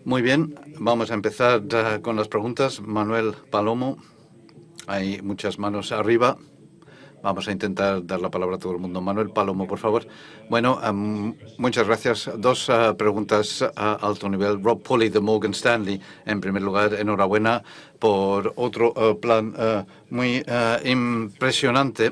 Muy bien, vamos a empezar con las preguntas. Manuel Palomo, hay muchas manos arriba. Vamos a intentar dar la palabra a todo el mundo. Manuel Palomo, por favor. Bueno, muchas gracias. Dos preguntas a alto nivel. Rob Pulley, de Morgan Stanley. En primer lugar, enhorabuena por otro plan muy impresionante.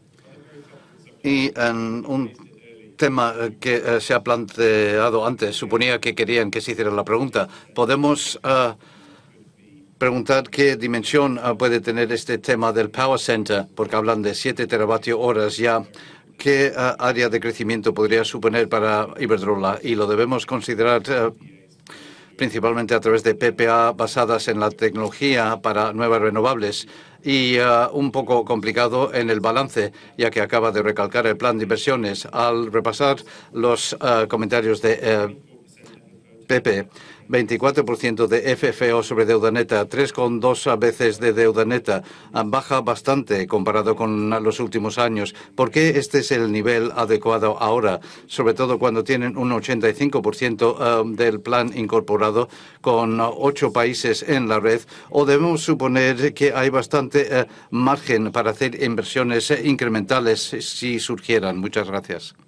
Y en un tema que se ha planteado antes, suponía que querían que se hiciera la pregunta. ¿Podemos preguntar qué dimensión puede tener este tema del Power Center? Porque hablan de 7 teravatio horas ya. ¿Qué área de crecimiento podría suponer para Iberdrola? Y lo debemos considerar principalmente a través de PPA basadas en la tecnología para nuevas renovables y un poco complicado en el balance, ya que acaba de recalcar el plan de inversiones. Al repasar los comentarios de PP, 24% de FFO sobre deuda neta, 3,2 veces de deuda neta, baja bastante comparado con los últimos años. ¿Por qué este es el nivel adecuado ahora, sobre todo cuando tienen un 85% del plan incorporado con 8 países en la red? ¿O debemos suponer que hay bastante margen para hacer inversiones incrementales si surgieran? Muchas gracias.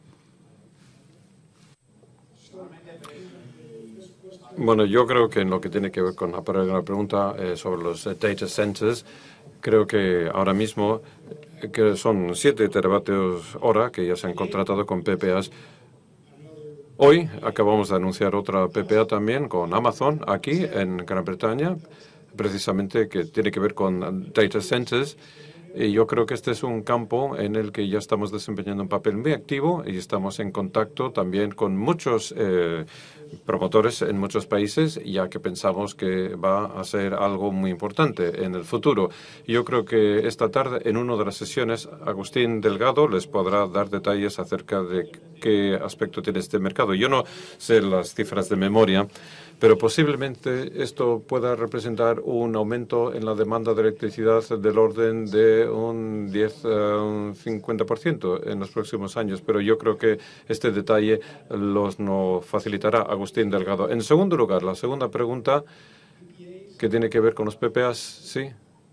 Bueno, yo creo que en lo que tiene que ver con la pregunta sobre los data centers, creo que ahora mismo que son 7 teravatios hora que ya se han contratado con PPAs. Hoy acabamos de anunciar otra PPA también con Amazon aquí en Gran Bretaña, precisamente que tiene que ver con data centers. Y yo creo que este es un campo en el que ya estamos desempeñando un papel muy activo y estamos en contacto también con muchos promotores en muchos países, ya que pensamos que va a ser algo muy importante en el futuro. Yo creo que esta tarde, en una de las sesiones, Agustín Delgado les podrá dar detalles acerca de qué aspecto tiene este mercado. Yo no sé las cifras de memoria, pero posiblemente esto pueda representar un aumento en la demanda de electricidad del orden de un 10 a un 50% en los próximos años. Pero yo creo que este detalle nos facilitará Agustín Delgado. En segundo lugar, la segunda pregunta, que tiene que ver con los PPAs, ¿sí?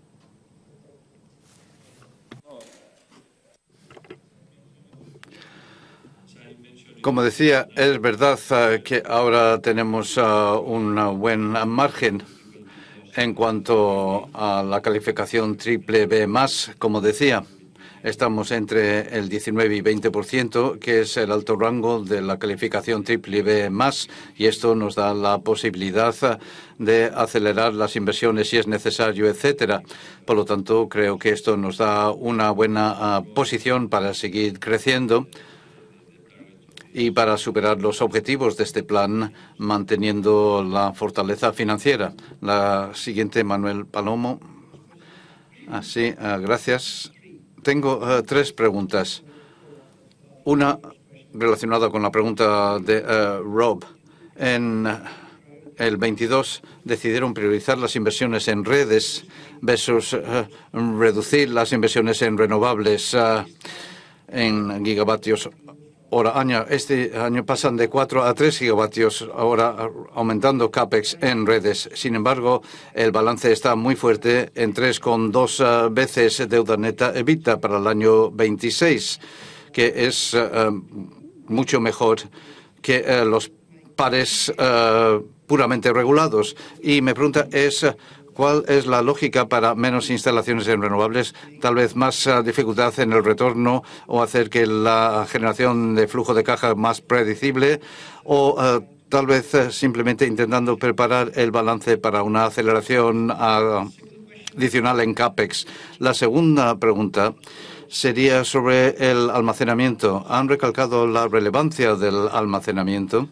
Como decía, es verdad que ahora tenemos un buen margen en cuanto a la calificación triple B+, como decía. Estamos entre el 19 y 20%, que es el alto rango de la calificación triple B+, y esto nos da la posibilidad de acelerar las inversiones si es necesario, etcétera. Por lo tanto, creo que esto nos da una buena posición para seguir creciendo y para superar los objetivos de este plan, manteniendo la fortaleza financiera. La siguiente, Manuel Palomo. Sí, gracias. Tengo 3 preguntas. Una relacionada con la pregunta de Rob. En el 22 decidieron priorizar las inversiones en redes versus reducir las inversiones en renovables en gigavatios hora año. Este año pasan de 4 a 3 gigavatios hora, aumentando CAPEX en redes. Sin embargo, el balance está muy fuerte en 3,2 veces deuda neta EBITDA para el año 26, que es mucho mejor que los pares puramente regulados. Y mi pregunta es, ¿cuál es la lógica para menos instalaciones en renovables? Tal vez más dificultad en el retorno o hacer que la generación de flujo de caja más predecible o tal vez simplemente intentando preparar el balance para una aceleración adicional en CAPEX. La segunda pregunta sería sobre el almacenamiento. Han recalcado la relevancia del almacenamiento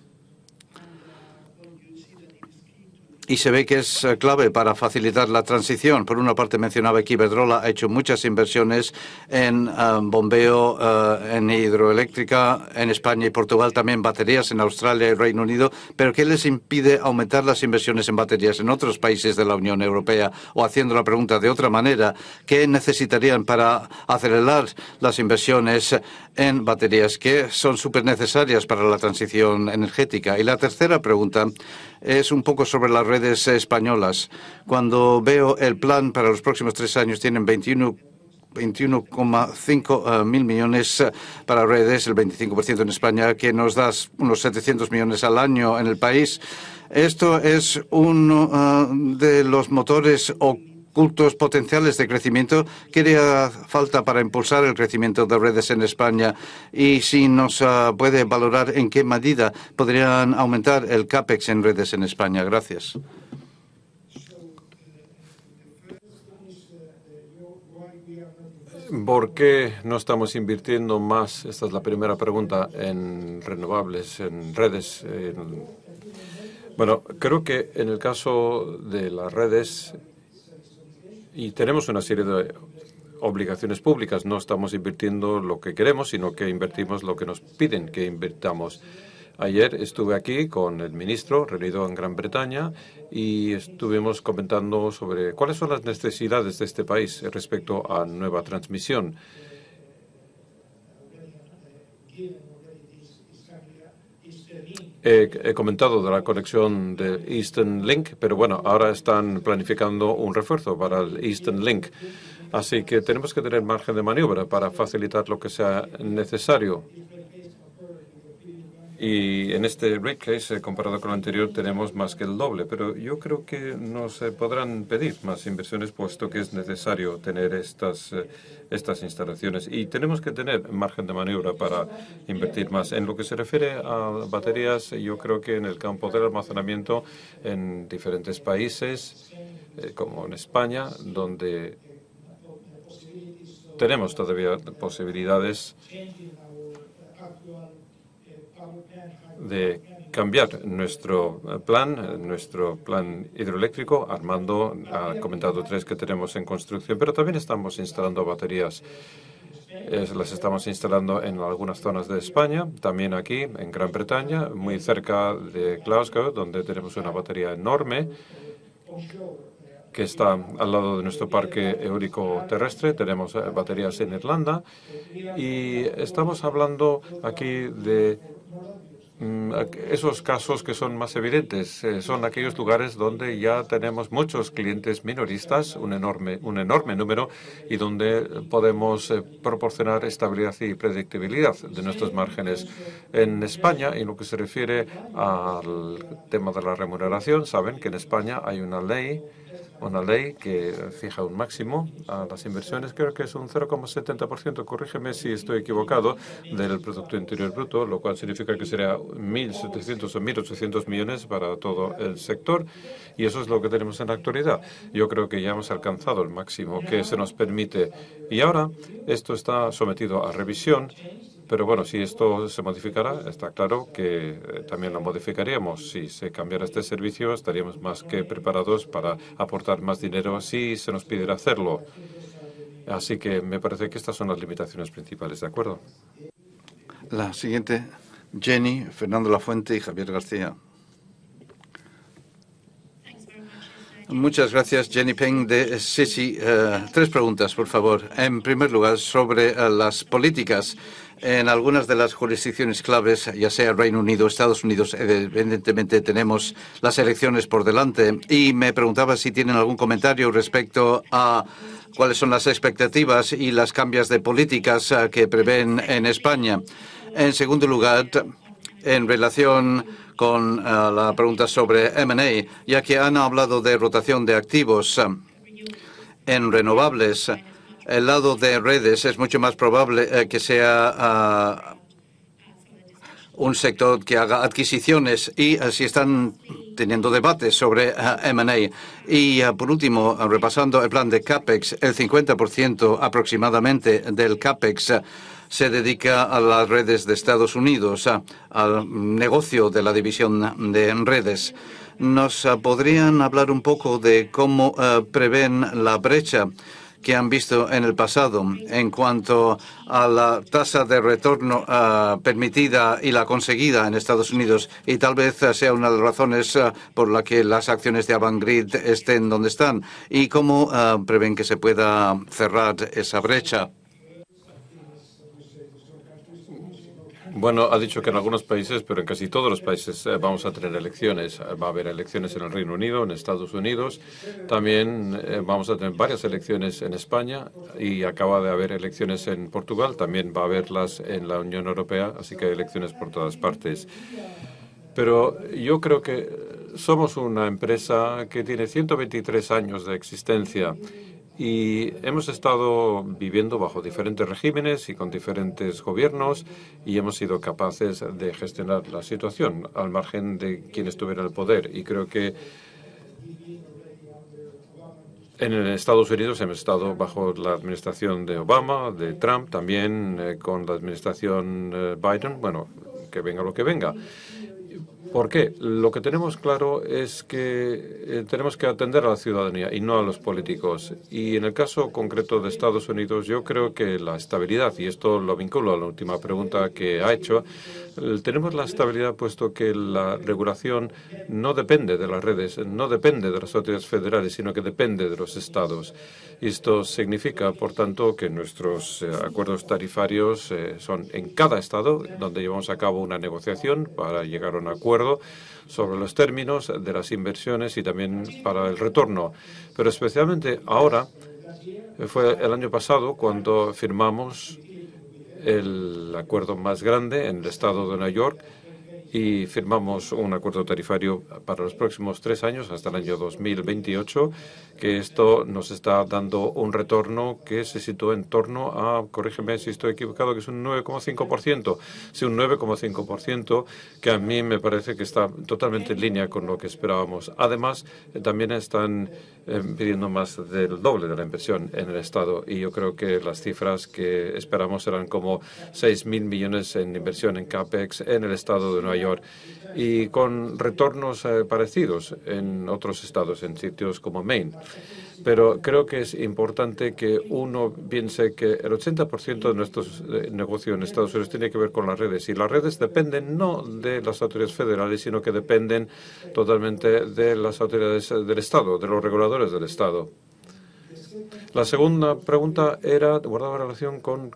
y se ve que es clave para facilitar la transición. Por una parte, mencionaba que Iberdrola ha hecho muchas inversiones en bombeo, en hidroeléctrica, en España y Portugal, también baterías en Australia y Reino Unido. ¿Pero qué les impide aumentar las inversiones en baterías en otros países de la Unión Europea? O haciendo la pregunta de otra manera, ¿qué necesitarían para acelerar las inversiones en baterías que son súper necesarias para la transición energética? Y la tercera pregunta es un poco sobre las redes españolas. Cuando veo el plan para los próximos 3 años, tienen 21,5 mil millones para redes, el 25% en España, que nos da unos 700 millones al año en el país. Esto es uno de los motores ocultos potenciales de crecimiento que haría falta para impulsar el crecimiento de redes en España. Y si nos puede valorar en qué medida podrían aumentar el CAPEX en redes en España. Gracias. ¿Por qué no estamos invirtiendo más? Esta es la primera pregunta, en renovables, en redes. Bueno, creo que en el caso de las redes, y tenemos una serie de obligaciones públicas, no estamos invirtiendo lo que queremos, sino que invertimos lo que nos piden que invirtamos. Ayer estuve aquí con el ministro reunido en Gran Bretaña y estuvimos comentando sobre cuáles son las necesidades de este país respecto a nueva transmisión. He comentado de la conexión de Eastern Link, pero bueno, ahora están planificando un refuerzo para el Eastern Link. Así que tenemos que tener margen de maniobra para facilitar lo que sea necesario. Y en este rate case, comparado con el anterior, tenemos más que el doble. Pero yo creo que nos podrán pedir más inversiones, puesto que es necesario tener estas instalaciones. Y tenemos que tener margen de maniobra para invertir más. En lo que se refiere a baterías, yo creo que en el campo del almacenamiento, en diferentes países, como en España, donde tenemos todavía posibilidades de cambiar nuestro plan hidroeléctrico. Armando ha comentado 3 que tenemos en construcción, pero también estamos instalando baterías. Las estamos instalando en algunas zonas de España, también aquí en Gran Bretaña, muy cerca de Glasgow, donde tenemos una batería enorme que está al lado de nuestro parque eólico terrestre. Tenemos baterías en Irlanda y estamos hablando aquí de esos casos que son más evidentes. Son aquellos lugares donde ya tenemos muchos clientes minoristas, un enorme número, y donde podemos proporcionar estabilidad y predictibilidad de nuestros márgenes. En España, en lo que se refiere al tema de la remuneración, saben que en España hay una ley que fija un máximo a las inversiones. Creo que es un 0,70%, corrígeme si estoy equivocado, del Producto Interior Bruto, lo cual significa que sería 1.700 o 1.800 millones para todo el sector, y eso es lo que tenemos en la actualidad. Yo creo que ya hemos alcanzado el máximo que se nos permite, y ahora esto está sometido a revisión. Pero bueno, si esto se modificara, está claro que también lo modificaríamos. Si se cambiara este servicio, estaríamos más que preparados para aportar más dinero si se nos pidiera hacerlo. Así que me parece que estas son las limitaciones principales, ¿de acuerdo? La siguiente, Jenny, Fernando Lafuente y Javier García. Muchas gracias, Jenny Peng de Citi. 3 preguntas, por favor. En primer lugar, sobre las políticas. En algunas de las jurisdicciones claves, ya sea Reino Unido, Estados Unidos, evidentemente tenemos las elecciones por delante. Y me preguntaba si tienen algún comentario respecto a cuáles son las expectativas y las cambios de políticas que prevén en España. En segundo lugar, en relación con la pregunta sobre M&A, ya que han hablado de rotación de activos en renovables, el lado de redes es mucho más probable que sea un sector que haga adquisiciones, y si están teniendo debates sobre M&A. Y por último, repasando el plan de CAPEX, el 50% aproximadamente del CAPEX se dedica a las redes de Estados Unidos, al negocio de la división de redes. ¿Nos podrían hablar un poco de cómo prevén la brecha que han visto en el pasado en cuanto a la tasa de retorno permitida y la conseguida en Estados Unidos, y tal vez sea una de las razones por la que las acciones de Avangrid estén donde están, y cómo prevén que se pueda cerrar esa brecha? Bueno, ha dicho que en algunos países, pero en casi todos los países vamos a tener elecciones. Va a haber elecciones en el Reino Unido, en Estados Unidos. También vamos a tener varias elecciones en España y acaba de haber elecciones en Portugal. También va a haberlas en la Unión Europea, así que hay elecciones por todas partes. Pero yo creo que somos una empresa que tiene 123 años de existencia y hemos estado viviendo bajo diferentes regímenes y con diferentes gobiernos y hemos sido capaces de gestionar la situación al margen de quien estuviera en el poder. Y creo que en Estados Unidos hemos estado bajo la administración de Obama, de Trump, también con la administración Biden. Bueno, que venga lo que venga. ¿Por qué? Lo que tenemos claro es que tenemos que atender a la ciudadanía y no a los políticos. Y en el caso concreto de Estados Unidos, yo creo que la estabilidad, y esto lo vinculo a la última pregunta que ha hecho, tenemos la estabilidad puesto que la regulación no depende de las redes, no depende de las autoridades federales, sino que depende de los estados. Y esto significa, por tanto, que nuestros acuerdos tarifarios son en cada estado donde llevamos a cabo una negociación para llegar a un acuerdo sobre los términos de las inversiones y también para el retorno. Pero especialmente ahora, fue el año pasado cuando firmamos el acuerdo más grande en el estado de Nueva York y firmamos un acuerdo tarifario para los próximos 3 años, hasta el año 2028, que esto nos está dando un retorno que se sitúa en torno a, corrígeme si estoy equivocado, que es un 9,5%. Sí, un 9,5%, que a mí me parece que está totalmente en línea con lo que esperábamos. Además, también están pidiendo más del doble de la inversión en el Estado y yo creo que las cifras que esperamos serán como 6.000 millones en inversión en CAPEX en el Estado de Nueva York y con retornos parecidos en otros estados, en sitios como Maine. Pero creo que es importante que uno piense que el 80% de nuestros negocios en Estados Unidos tiene que ver con las redes. Y las redes dependen no de las autoridades federales, sino que dependen totalmente de las autoridades del Estado, de los reguladores del Estado. La segunda pregunta era, guardaba relación con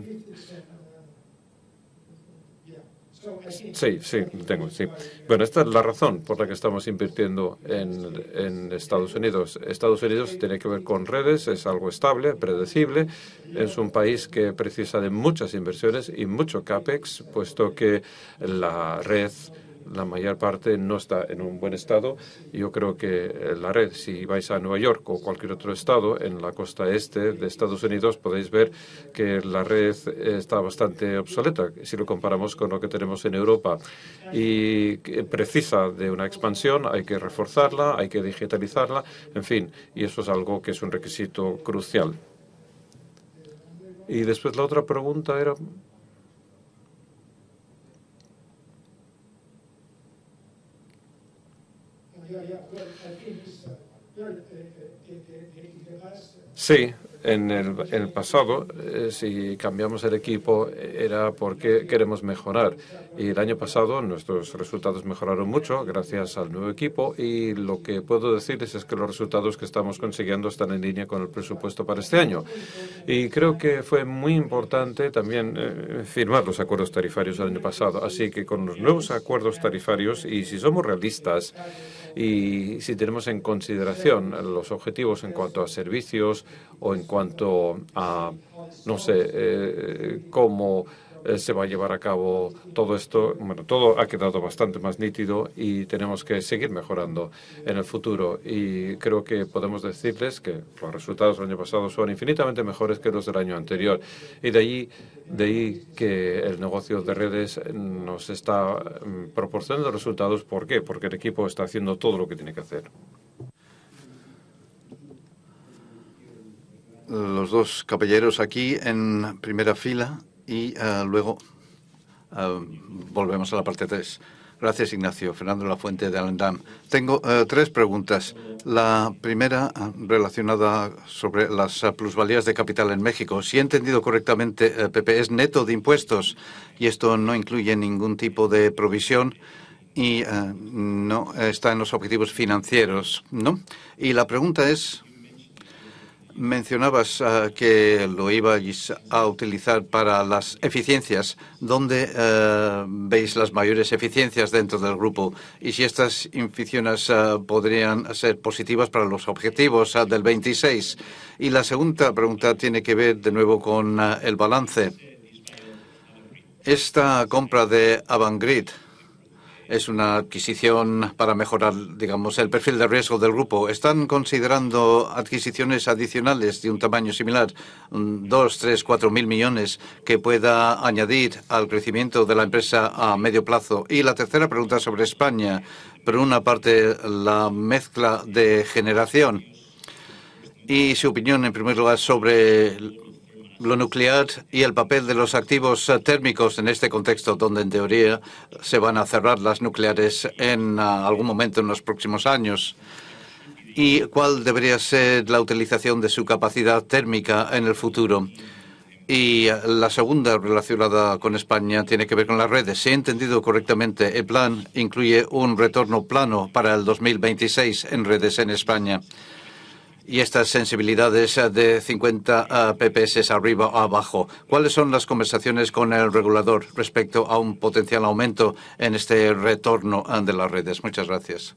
Sí, tengo, sí. Bueno, esta es la razón por la que estamos invirtiendo en Estados Unidos. Estados Unidos tiene que ver con redes, es algo estable, predecible. Es un país que precisa de muchas inversiones y mucho CAPEX, puesto que la red, la mayor parte, no está en un buen estado. Yo creo que la red, si vais a Nueva York o cualquier otro estado en la costa este de Estados Unidos, podéis ver que la red está bastante obsoleta si lo comparamos con lo que tenemos en Europa y precisa de una expansión, hay que reforzarla, hay que digitalizarla, en fin, y eso es algo que es un requisito crucial. Y después la otra pregunta era... Sí, en el pasado, si cambiamos el equipo, era porque queremos mejorar. Y el año pasado nuestros resultados mejoraron mucho gracias al nuevo equipo y lo que puedo decirles es que los resultados que estamos consiguiendo están en línea con el presupuesto para este año. Y creo que fue muy importante también firmar los acuerdos tarifarios el año pasado. Así que con los nuevos acuerdos tarifarios, y si somos realistas, y si tenemos en consideración los objetivos en cuanto a servicios o en cuanto a, no sé, cómo se va a llevar a cabo todo esto, bueno, todo ha quedado bastante más nítido y tenemos que seguir mejorando en el futuro. Y creo que podemos decirles que los resultados del año pasado son infinitamente mejores que los del año anterior. Y de ahí que el negocio de redes nos está proporcionando resultados. ¿Por qué? Porque el equipo está haciendo todo lo que tiene que hacer. Los dos caballeros aquí en primera fila. Y luego volvemos a la parte 3. Gracias, Ignacio. Fernando Lafuente, de Alendam. Tengo 3 preguntas. La primera relacionada sobre las plusvalías de capital en México. Si he entendido correctamente, Pepe, es neto de impuestos y esto no incluye ningún tipo de provisión y no está en los objetivos financieros, ¿no? Y la pregunta es... Mencionabas que lo ibais a utilizar para las eficiencias. ¿Dónde veis las mayores eficiencias dentro del grupo? Y si estas eficiencias podrían ser positivas para los objetivos del 26. Y la segunda pregunta tiene que ver de nuevo con el balance. Esta compra de Avangrid es una adquisición para mejorar, digamos, el perfil de riesgo del grupo. ¿Están considerando adquisiciones adicionales de un tamaño similar, 2, 3, 4 mil millones, que pueda añadir al crecimiento de la empresa a medio plazo? Y la tercera pregunta sobre España. Por una parte, la mezcla de generación y su opinión, en primer lugar, sobre lo nuclear y el papel de los activos térmicos en este contexto, donde en teoría se van a cerrar las nucleares en algún momento en los próximos años. ¿Y cuál debería ser la utilización de su capacidad térmica en el futuro? Y la segunda relacionada con España tiene que ver con las redes. Si he entendido correctamente, el plan incluye un retorno plano para el 2026 en redes en España. Y estas sensibilidades de 50 PPS arriba o abajo, ¿cuáles son las conversaciones con el regulador respecto a un potencial aumento en este retorno de las redes? Muchas gracias.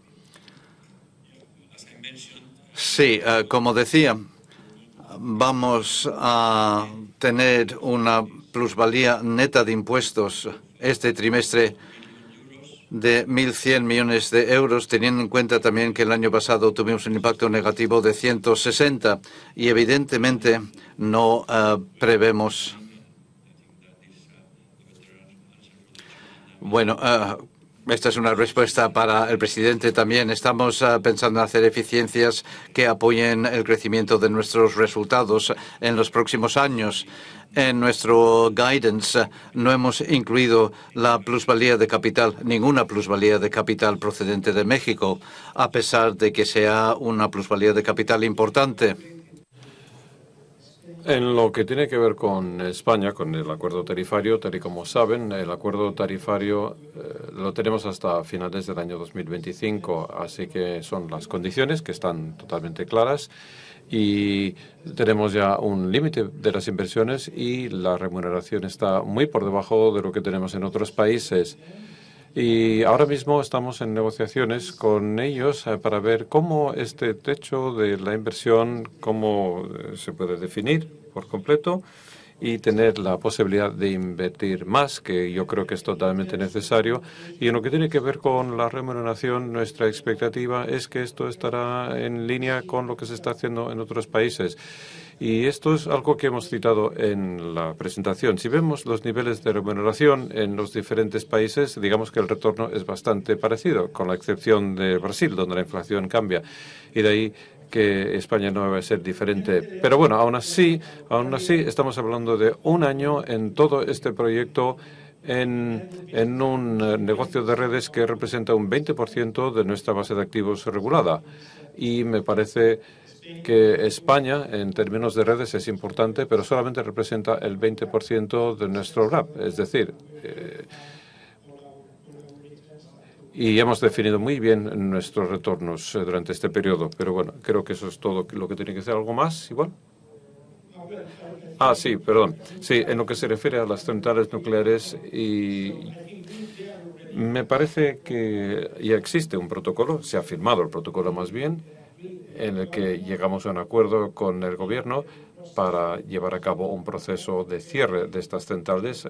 Sí, como decía, vamos a tener una plusvalía neta de impuestos este trimestre de 1.100 millones de euros, teniendo en cuenta también que el año pasado tuvimos un impacto negativo de 160 y evidentemente no prevemos. Bueno, esta es una respuesta para el presidente también. Estamos pensando en hacer eficiencias que apoyen el crecimiento de nuestros resultados en los próximos años. En nuestro guidance no hemos incluido la plusvalía de capital, ninguna plusvalía de capital procedente de México, a pesar de que sea una plusvalía de capital importante. En lo que tiene que ver con España, con el acuerdo tarifario, tal y como saben, el acuerdo tarifario lo tenemos hasta finales del año 2025, así que son las condiciones que están totalmente claras y tenemos ya un límite de las inversiones y la remuneración está muy por debajo de lo que tenemos en otros países. Y ahora mismo estamos en negociaciones con ellos para ver cómo este techo de la inversión, cómo se puede definir por completo y tener la posibilidad de invertir más, que yo creo que es totalmente necesario. Y en lo que tiene que ver con la remuneración, nuestra expectativa es que esto estará en línea con lo que se está haciendo en otros países. Y esto es algo que hemos citado en la presentación. Si vemos los niveles de remuneración en los diferentes países, digamos que el retorno es bastante parecido, con la excepción de Brasil, donde la inflación cambia. Y de ahí que España no va a ser diferente. Pero bueno, aún así, estamos hablando de un año en todo este proyecto en un negocio de redes que representa un 20% de nuestra base de activos regulada. Y me parece que España, en términos de redes, es importante, pero solamente representa el 20% de nuestro RAP. Es decir, y hemos definido muy bien nuestros retornos durante este periodo. Pero bueno, creo que eso es todo lo que tiene que ser. ¿Algo más, igual? Sí, perdón. Sí, en lo que se refiere a las centrales nucleares, y me parece que ya existe un protocolo, se ha firmado el protocolo más bien, en el que llegamos a un acuerdo con el Gobierno para llevar a cabo un proceso de cierre de estas centrales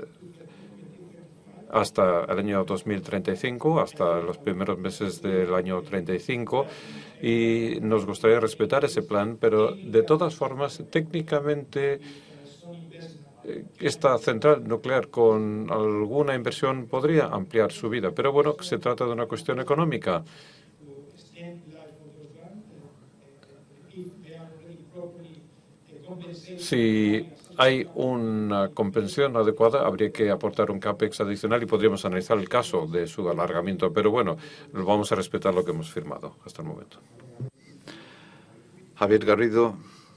hasta el año 2035, hasta los primeros meses del año 35, y nos gustaría respetar ese plan, pero de todas formas, técnicamente, esta central nuclear con alguna inversión podría ampliar su vida, pero bueno, se trata de una cuestión económica. Si hay una compensación adecuada, habría que aportar un CAPEX adicional y podríamos analizar el caso de su alargamiento. Pero bueno, vamos a respetar lo que hemos firmado hasta el momento. Javier Garrido,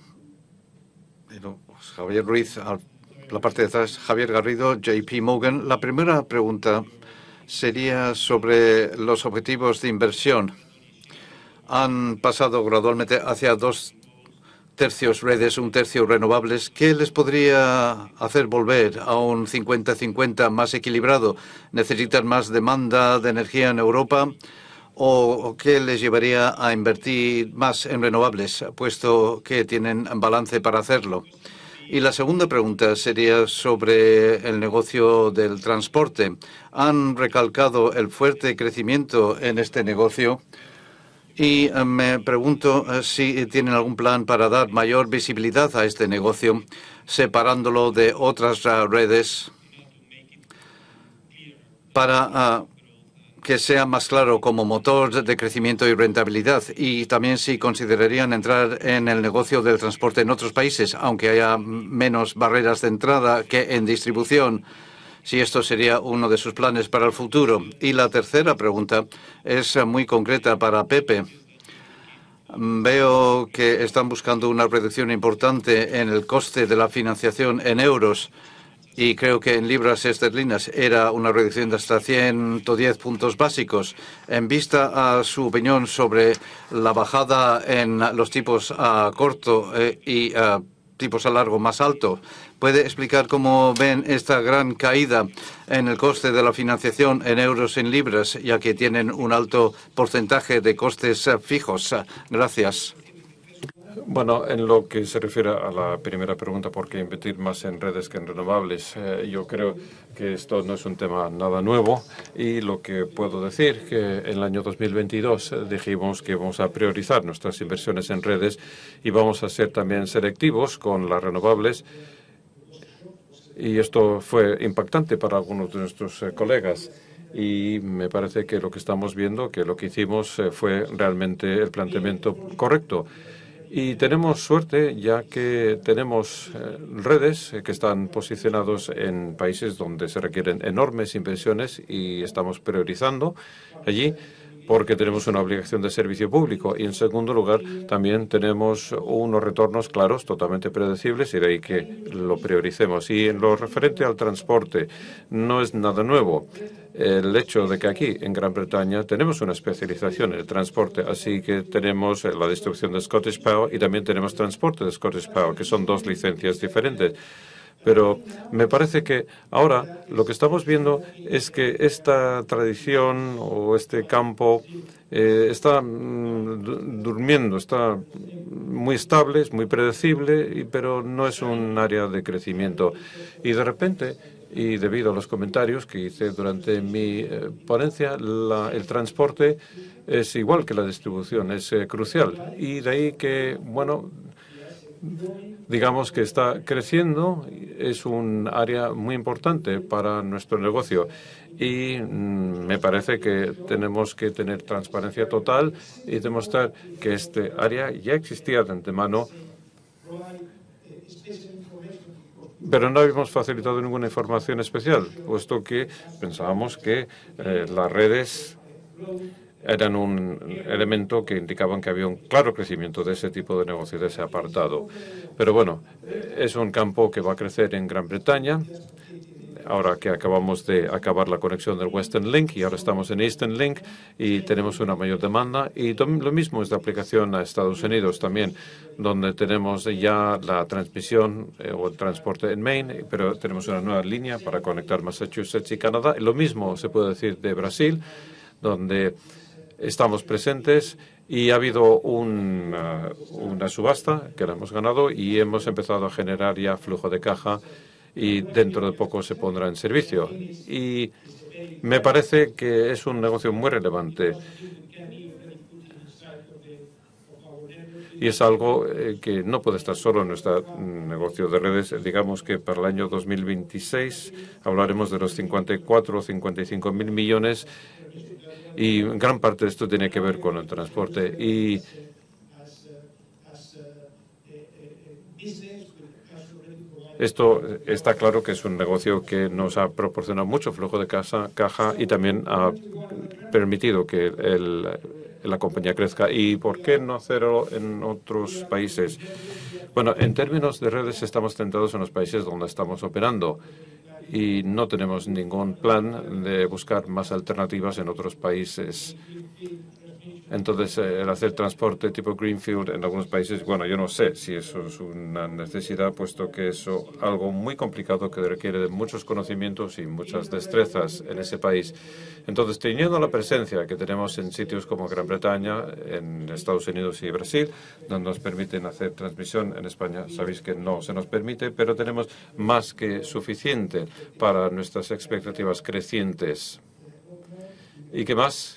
Javier Ruiz, a la parte de atrás, Javier Garrido, JP Morgan. La primera pregunta sería sobre los objetivos de inversión. Han pasado gradualmente hacia 2 tercios redes, un tercio renovables. ¿Qué les podría hacer volver a un 50-50 más equilibrado? ¿Necesitan más demanda de energía en Europa? ¿O qué les llevaría a invertir más en renovables, puesto que tienen balance para hacerlo? Y la segunda pregunta sería sobre el negocio del transporte. Han recalcado el fuerte crecimiento en este negocio y me pregunto si tienen algún plan para dar mayor visibilidad a este negocio, separándolo de otras redes para que sea más claro como motor de crecimiento y rentabilidad. Y también si considerarían entrar en el negocio del transporte en otros países, aunque haya menos barreras de entrada que en distribución, si esto sería uno de sus planes para el futuro. Y la tercera pregunta es muy concreta para Pepe. Veo que están buscando una reducción importante en el coste de la financiación en euros. Y creo que en libras esterlinas era una reducción de hasta 110 puntos básicos. En vista a su opinión sobre la bajada en los tipos a corto y tipos a largo más alto, ¿puede explicar cómo ven esta gran caída en el coste de la financiación en euros y en libras, ya que tienen un alto porcentaje de costes fijos? Gracias. Bueno, en lo que se refiere a la primera pregunta, ¿por qué invertir más en redes que en renovables? Yo creo que esto no es un tema nada nuevo y lo que puedo decir que en el año 2022 dijimos que vamos a priorizar nuestras inversiones en redes y vamos a ser también selectivos con las renovables. Y esto fue impactante para algunos de nuestros colegas. Y me parece que lo que estamos viendo, que lo que hicimos fue realmente el planteamiento correcto. Y tenemos suerte, ya que tenemos redes que están posicionados en países donde se requieren enormes inversiones y estamos priorizando allí porque tenemos una obligación de servicio público. Y, en segundo lugar, también tenemos unos retornos claros, totalmente predecibles, y de ahí que lo prioricemos. Y en lo referente al transporte, no es nada nuevo el hecho de que aquí, en Gran Bretaña, tenemos una especialización en el transporte, así que tenemos la distribución de Scottish Power y también tenemos transporte de Scottish Power, que son dos licencias diferentes. Pero me parece que ahora lo que estamos viendo es que esta tradición o este campo está durmiendo, está muy estable, es muy predecible, pero no es un área de crecimiento. Y de repente, y debido a los comentarios que hice durante mi ponencia, el transporte es igual que la distribución, es crucial. Y de ahí que, bueno, digamos que está creciendo, es un área muy importante para nuestro negocio y me parece que tenemos que tener transparencia total y demostrar que este área ya existía de antemano, pero no habíamos facilitado ninguna información especial, puesto que pensábamos que las redes eran un elemento que indicaban que había un claro crecimiento de ese tipo de negocio, de ese apartado. Pero bueno, es un campo que va a crecer en Gran Bretaña. Ahora que acabamos de acabar la conexión del Western Link y ahora estamos en Eastern Link y tenemos una mayor demanda. Y lo mismo es de aplicación a Estados Unidos también, donde tenemos ya la transmisión o el transporte en Maine, pero tenemos una nueva línea para conectar Massachusetts y Canadá. Y lo mismo se puede decir de Brasil, donde estamos presentes y ha habido una subasta que la hemos ganado y hemos empezado a generar ya flujo de caja y dentro de poco se pondrá en servicio. Y me parece que es un negocio muy relevante y es algo que no puede estar solo en nuestro negocio de redes. Digamos que para el año 2026 hablaremos de los 54 o 55 mil millones y gran parte de esto tiene que ver con el transporte. Y esto está claro que es un negocio que nos ha proporcionado mucho flujo de caja y también ha permitido que la compañía crezca. ¿Y por qué no hacerlo en otros países? Bueno, en términos de redes estamos centrados en los países donde estamos operando y no tenemos ningún plan de buscar más alternativas en otros países. Entonces, el hacer transporte tipo Greenfield en algunos países, bueno, yo no sé si eso es una necesidad, puesto que es algo muy complicado que requiere de muchos conocimientos y muchas destrezas en ese país. Entonces, teniendo la presencia que tenemos en sitios como Gran Bretaña, en Estados Unidos y Brasil, donde nos permiten hacer transmisión en España, sabéis que no se nos permite, pero tenemos más que suficiente para nuestras expectativas crecientes. ¿Y qué más?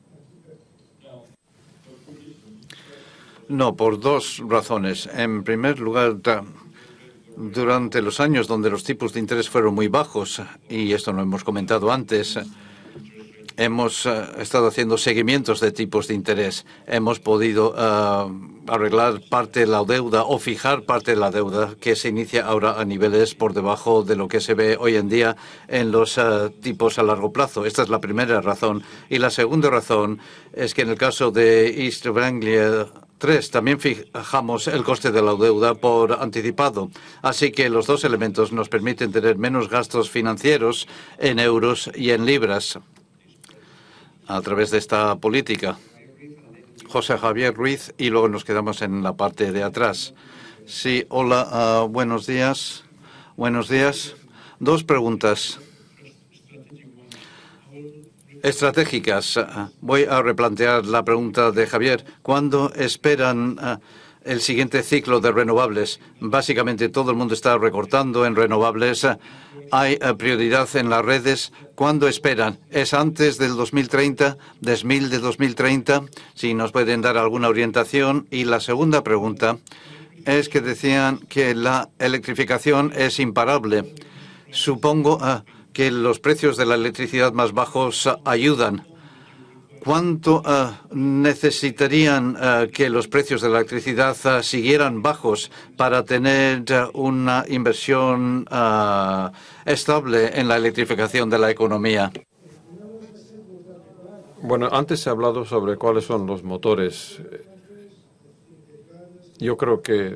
No, por dos razones. En primer lugar, durante los años donde los tipos de interés fueron muy bajos, y esto lo hemos comentado antes, hemos estado haciendo seguimientos de tipos de interés. Hemos podido arreglar parte de la deuda o fijar parte de la deuda que se inicia ahora a niveles por debajo de lo que se ve hoy en día en los tipos a largo plazo. Esta es la primera razón. Y la segunda razón es que en el caso de East Anglia 3, también fijamos el coste de la deuda por anticipado. Así que los dos elementos nos permiten tener menos gastos financieros en euros y en libras a través de esta política. José Javier Ruiz, y luego nos quedamos en la parte de atrás. Sí, hola, buenos días. Buenos días. Dos preguntas estratégicas. Voy a replantear la pregunta de Javier. ¿Cuándo esperan el siguiente ciclo de renovables? Básicamente todo el mundo está recortando en renovables. Hay prioridad en las redes. ¿Cuándo esperan? ¿Es antes del 2030? ¿Desde 2030? Si nos pueden dar alguna orientación. Y la segunda pregunta es que decían que la electrificación es imparable. Supongo que los precios de la electricidad más bajos ayudan. ¿Cuánto necesitarían que los precios de la electricidad siguieran bajos para tener una inversión estable en la electrificación de la economía? Bueno, antes se ha hablado sobre cuáles son los motores. Yo creo que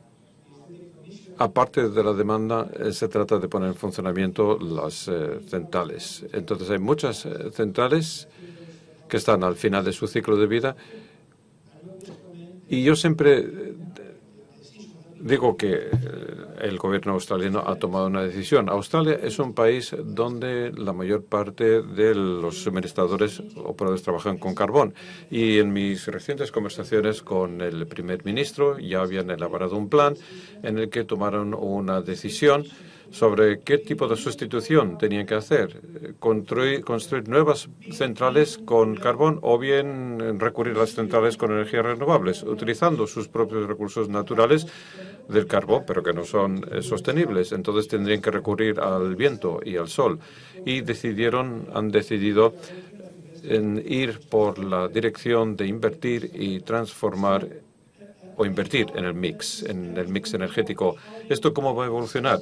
aparte de la demanda, se trata de poner en funcionamiento las centrales. Entonces, hay muchas centrales que están al final de su ciclo de vida. Y yo siempre digo que el gobierno australiano ha tomado una decisión. Australia es un país donde la mayor parte de los suministradores operadores trabajan con carbón. Y en mis recientes conversaciones con el primer ministro ya habían elaborado un plan en el que tomaron una decisión sobre qué tipo de sustitución tenían que hacer, construir nuevas centrales con carbón o bien recurrir a las centrales con energías renovables, utilizando sus propios recursos naturales del carbón, pero que no son sostenibles. Entonces tendrían que recurrir al viento y al sol. Y han decidido ir por la dirección de invertir y transformar o invertir en el mix energético. ¿Esto cómo va a evolucionar?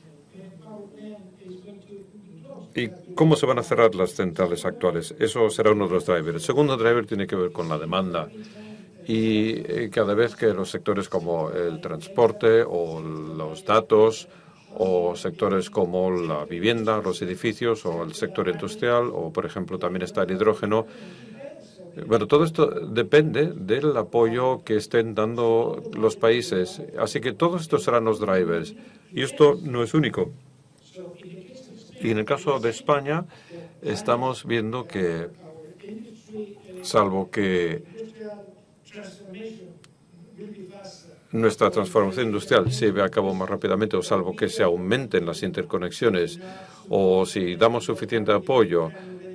¿Y cómo se van a cerrar las centrales actuales? Eso será uno de los drivers. El segundo driver tiene que ver con la demanda. Y cada vez que los sectores como el transporte o los datos o sectores como la vivienda, los edificios o el sector industrial o, por ejemplo, también está el hidrógeno. Bueno, todo esto depende del apoyo que estén dando los países. Así que todos estos serán los drivers. Y esto no es único. Y en el caso de España, estamos viendo que, salvo que nuestra transformación industrial se lleve a cabo más rápidamente, o salvo que se aumenten las interconexiones, o si damos suficiente apoyo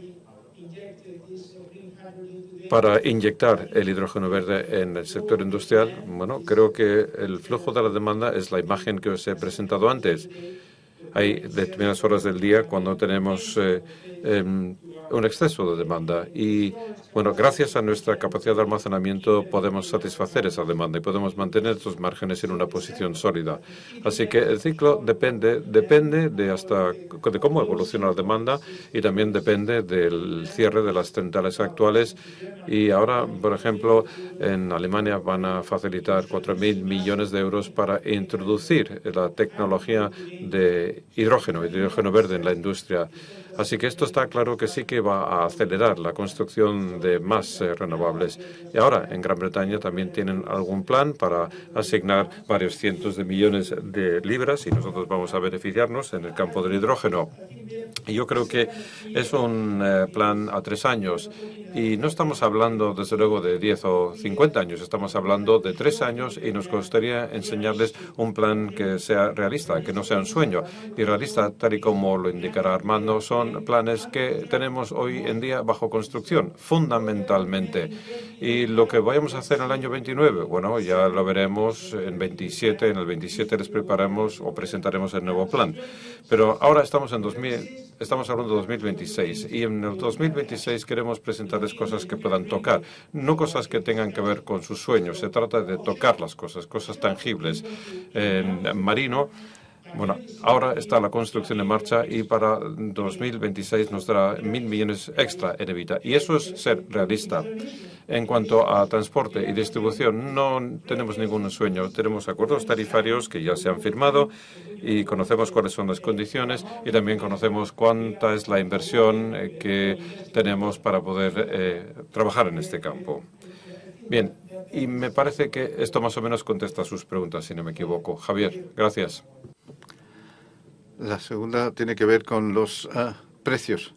para inyectar el hidrógeno verde en el sector industrial, bueno, creo que el flujo de la demanda es la imagen que os he presentado antes. Hay determinadas horas del día cuando tenemos un exceso de demanda y, bueno, gracias a nuestra capacidad de almacenamiento podemos satisfacer esa demanda y podemos mantener estos márgenes en una posición sólida. Así que el ciclo depende de cómo evoluciona la demanda y también depende del cierre de las centrales actuales. Y ahora, por ejemplo, en Alemania van a facilitar 4.000 millones de euros para introducir la tecnología de hidrógeno verde en la industria. Así que esto está claro que sí que va a acelerar la construcción de más renovables. Y ahora, en Gran Bretaña también tienen algún plan para asignar varios cientos de millones de libras y nosotros vamos a beneficiarnos en el campo del hidrógeno. Y yo creo que es un plan a 3 años. Y no estamos hablando, desde luego, de 10 o 50 años. Estamos hablando de 3 años y nos gustaría enseñarles un plan que sea realista, que no sea un sueño. Y realista, tal y como lo indicará Armando, son planes que tenemos hoy en día bajo construcción, fundamentalmente. Y lo que vayamos a hacer en el año 29, bueno, ya lo veremos en 27. En el 27 les preparamos o presentaremos el nuevo plan. Pero ahora estamos hablando de 2026 y en el 2026 queremos presentarles cosas que puedan tocar, no cosas que tengan que ver con sus sueños. Se trata de tocar las cosas tangibles. En Marino, bueno, ahora está la construcción en marcha y para 2026 nos dará 1.000 millones extra en Evita. Y eso es ser realista. En cuanto a transporte y distribución, no tenemos ningún sueño. Tenemos acuerdos tarifarios que ya se han firmado y conocemos cuáles son las condiciones y también conocemos cuánta es la inversión que tenemos para poder trabajar en este campo. Bien, y me parece que esto más o menos contesta sus preguntas, si no me equivoco. Javier, gracias. La segunda tiene que ver con los precios.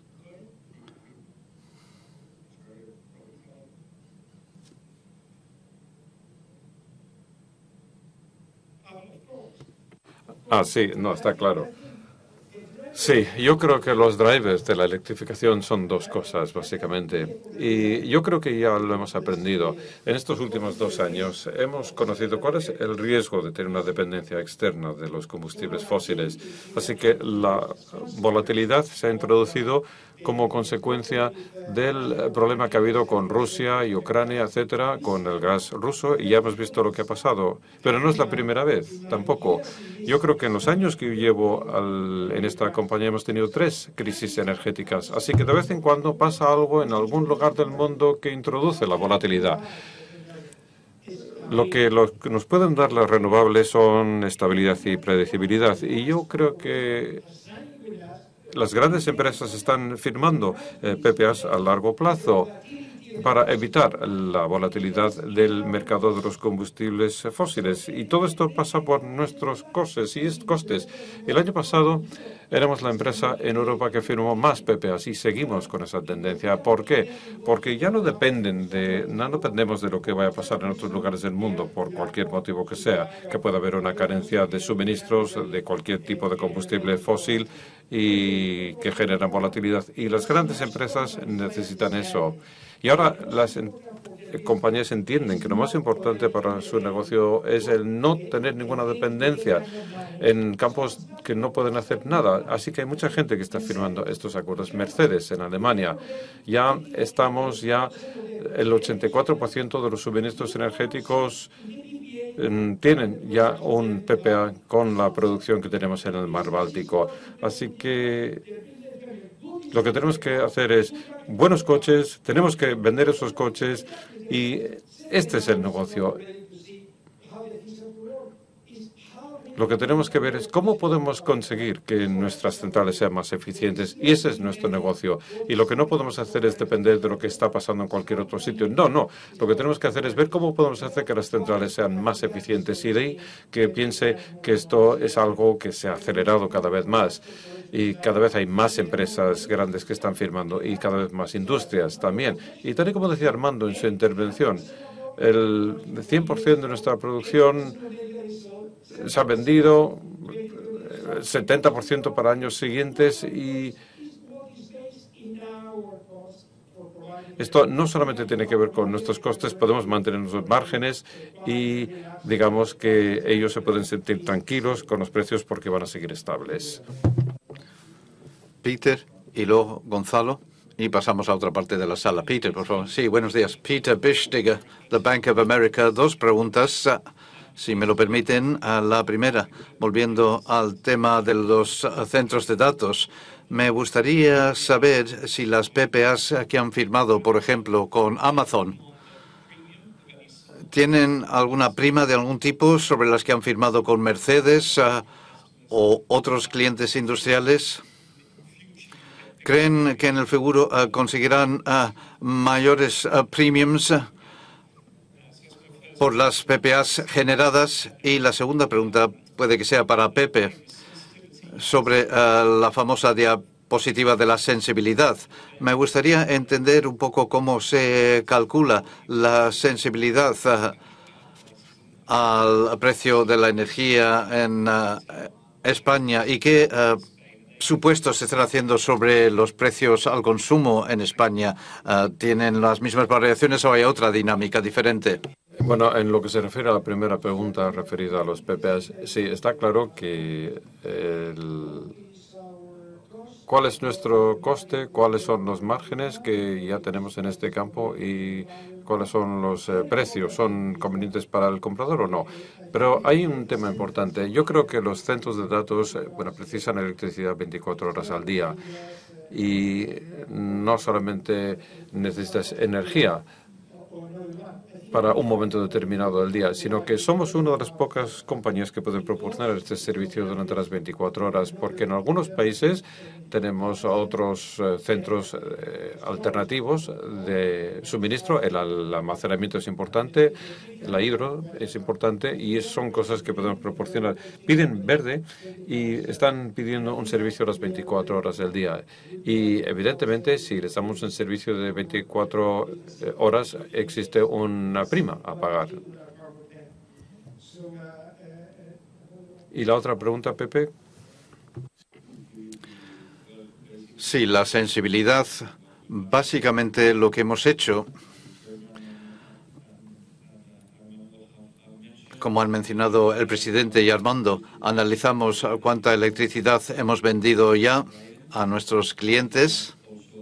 Sí, no, está claro. Sí, yo creo que los drivers de la electrificación son dos cosas, básicamente. Y yo creo que ya lo hemos aprendido. En estos últimos 2 años hemos conocido cuál es el riesgo de tener una dependencia externa de los combustibles fósiles. Así que la volatilidad se ha introducido como consecuencia del problema que ha habido con Rusia y Ucrania, etcétera, con el gas ruso, y ya hemos visto lo que ha pasado. Pero no es la primera vez, tampoco. Yo creo que en los años que yo llevo en esta compañía hemos tenido 3 crisis energéticas. Así que de vez en cuando pasa algo en algún lugar del mundo que introduce la volatilidad. Lo que nos pueden dar las renovables son estabilidad y predecibilidad. Y yo creo que las grandes empresas están firmando PPAs a largo plazo para evitar la volatilidad del mercado de los combustibles fósiles. Y todo esto pasa por nuestros costes. El año pasado éramos la empresa en Europa que firmó más PPAs y seguimos con esa tendencia. ¿Por qué? Porque ya no dependemos de lo que vaya a pasar en otros lugares del mundo, por cualquier motivo que sea, que pueda haber una carencia de suministros de cualquier tipo de combustible fósil y que generan volatilidad. Y las grandes empresas necesitan eso. Y ahora las compañías entienden que lo más importante para su negocio es el no tener ninguna dependencia en campos que no pueden hacer nada. Así que hay mucha gente que está firmando estos acuerdos. Mercedes, en Alemania, el 84% de los suministros energéticos tienen ya un PPA con la producción que tenemos en el Mar Báltico. Así que lo que tenemos que hacer es buenos coches, tenemos que vender esos coches y este es el negocio. Lo que tenemos que ver es cómo podemos conseguir que nuestras centrales sean más eficientes y ese es nuestro negocio. Y lo que no podemos hacer es depender de lo que está pasando en cualquier otro sitio. No. Lo que tenemos que hacer es ver cómo podemos hacer que las centrales sean más eficientes y de ahí que piense que esto es algo que se ha acelerado cada vez más. Y cada vez hay más empresas grandes que están firmando y cada vez más industrias también. Y tal y como decía Armando en su intervención, el 100% de nuestra producción se ha vendido, 70% para años siguientes y esto no solamente tiene que ver con nuestros costes, podemos mantener nuestros márgenes y digamos que ellos se pueden sentir tranquilos con los precios porque van a seguir estables. Peter y luego Gonzalo. Y pasamos a otra parte de la sala. Peter, por favor. Sí, buenos días. Peter Bischtiger, de Bank of America. 2 preguntas, si me lo permiten. La primera, volviendo al tema de los centros de datos. Me gustaría saber si las PPAs que han firmado, por ejemplo, con Amazon, ¿tienen alguna prima de algún tipo sobre las que han firmado con Mercedes o otros clientes industriales? ¿Creen que en el futuro conseguirán mayores premiums por las PPAs generadas? Y la segunda pregunta puede que sea para Pepe, sobre la famosa diapositiva de la sensibilidad. Me gustaría entender un poco cómo se calcula la sensibilidad al precio de la energía en España y qué supuestos se están haciendo sobre los precios al consumo en España. ¿Tienen las mismas variaciones o hay otra dinámica diferente? Bueno, en lo que se refiere a la primera pregunta referida a los PPAs, sí, está claro que cuál es nuestro coste, cuáles son los márgenes que ya tenemos en este campo y cuáles son los precios. ¿Son convenientes para el comprador o no? Pero hay un tema importante. Yo creo que los centros de datos precisan electricidad 24 horas al día y no solamente necesitas energía para un momento determinado del día, sino que somos una de las pocas compañías que pueden proporcionar este servicio durante las 24 horas, porque en algunos países tenemos otros centros alternativos de suministro. El almacenamiento es importante, la hidro es importante y son cosas que podemos proporcionar. Piden verde y están pidiendo un servicio a las 24 horas del día. Y evidentemente, si les damos un servicio de 24 horas, existe una prima a pagar. ¿Y la otra pregunta, Pepe? Sí, la sensibilidad. Básicamente lo que hemos hecho, como han mencionado el presidente y Armando, analizamos cuánta electricidad hemos vendido ya a nuestros clientes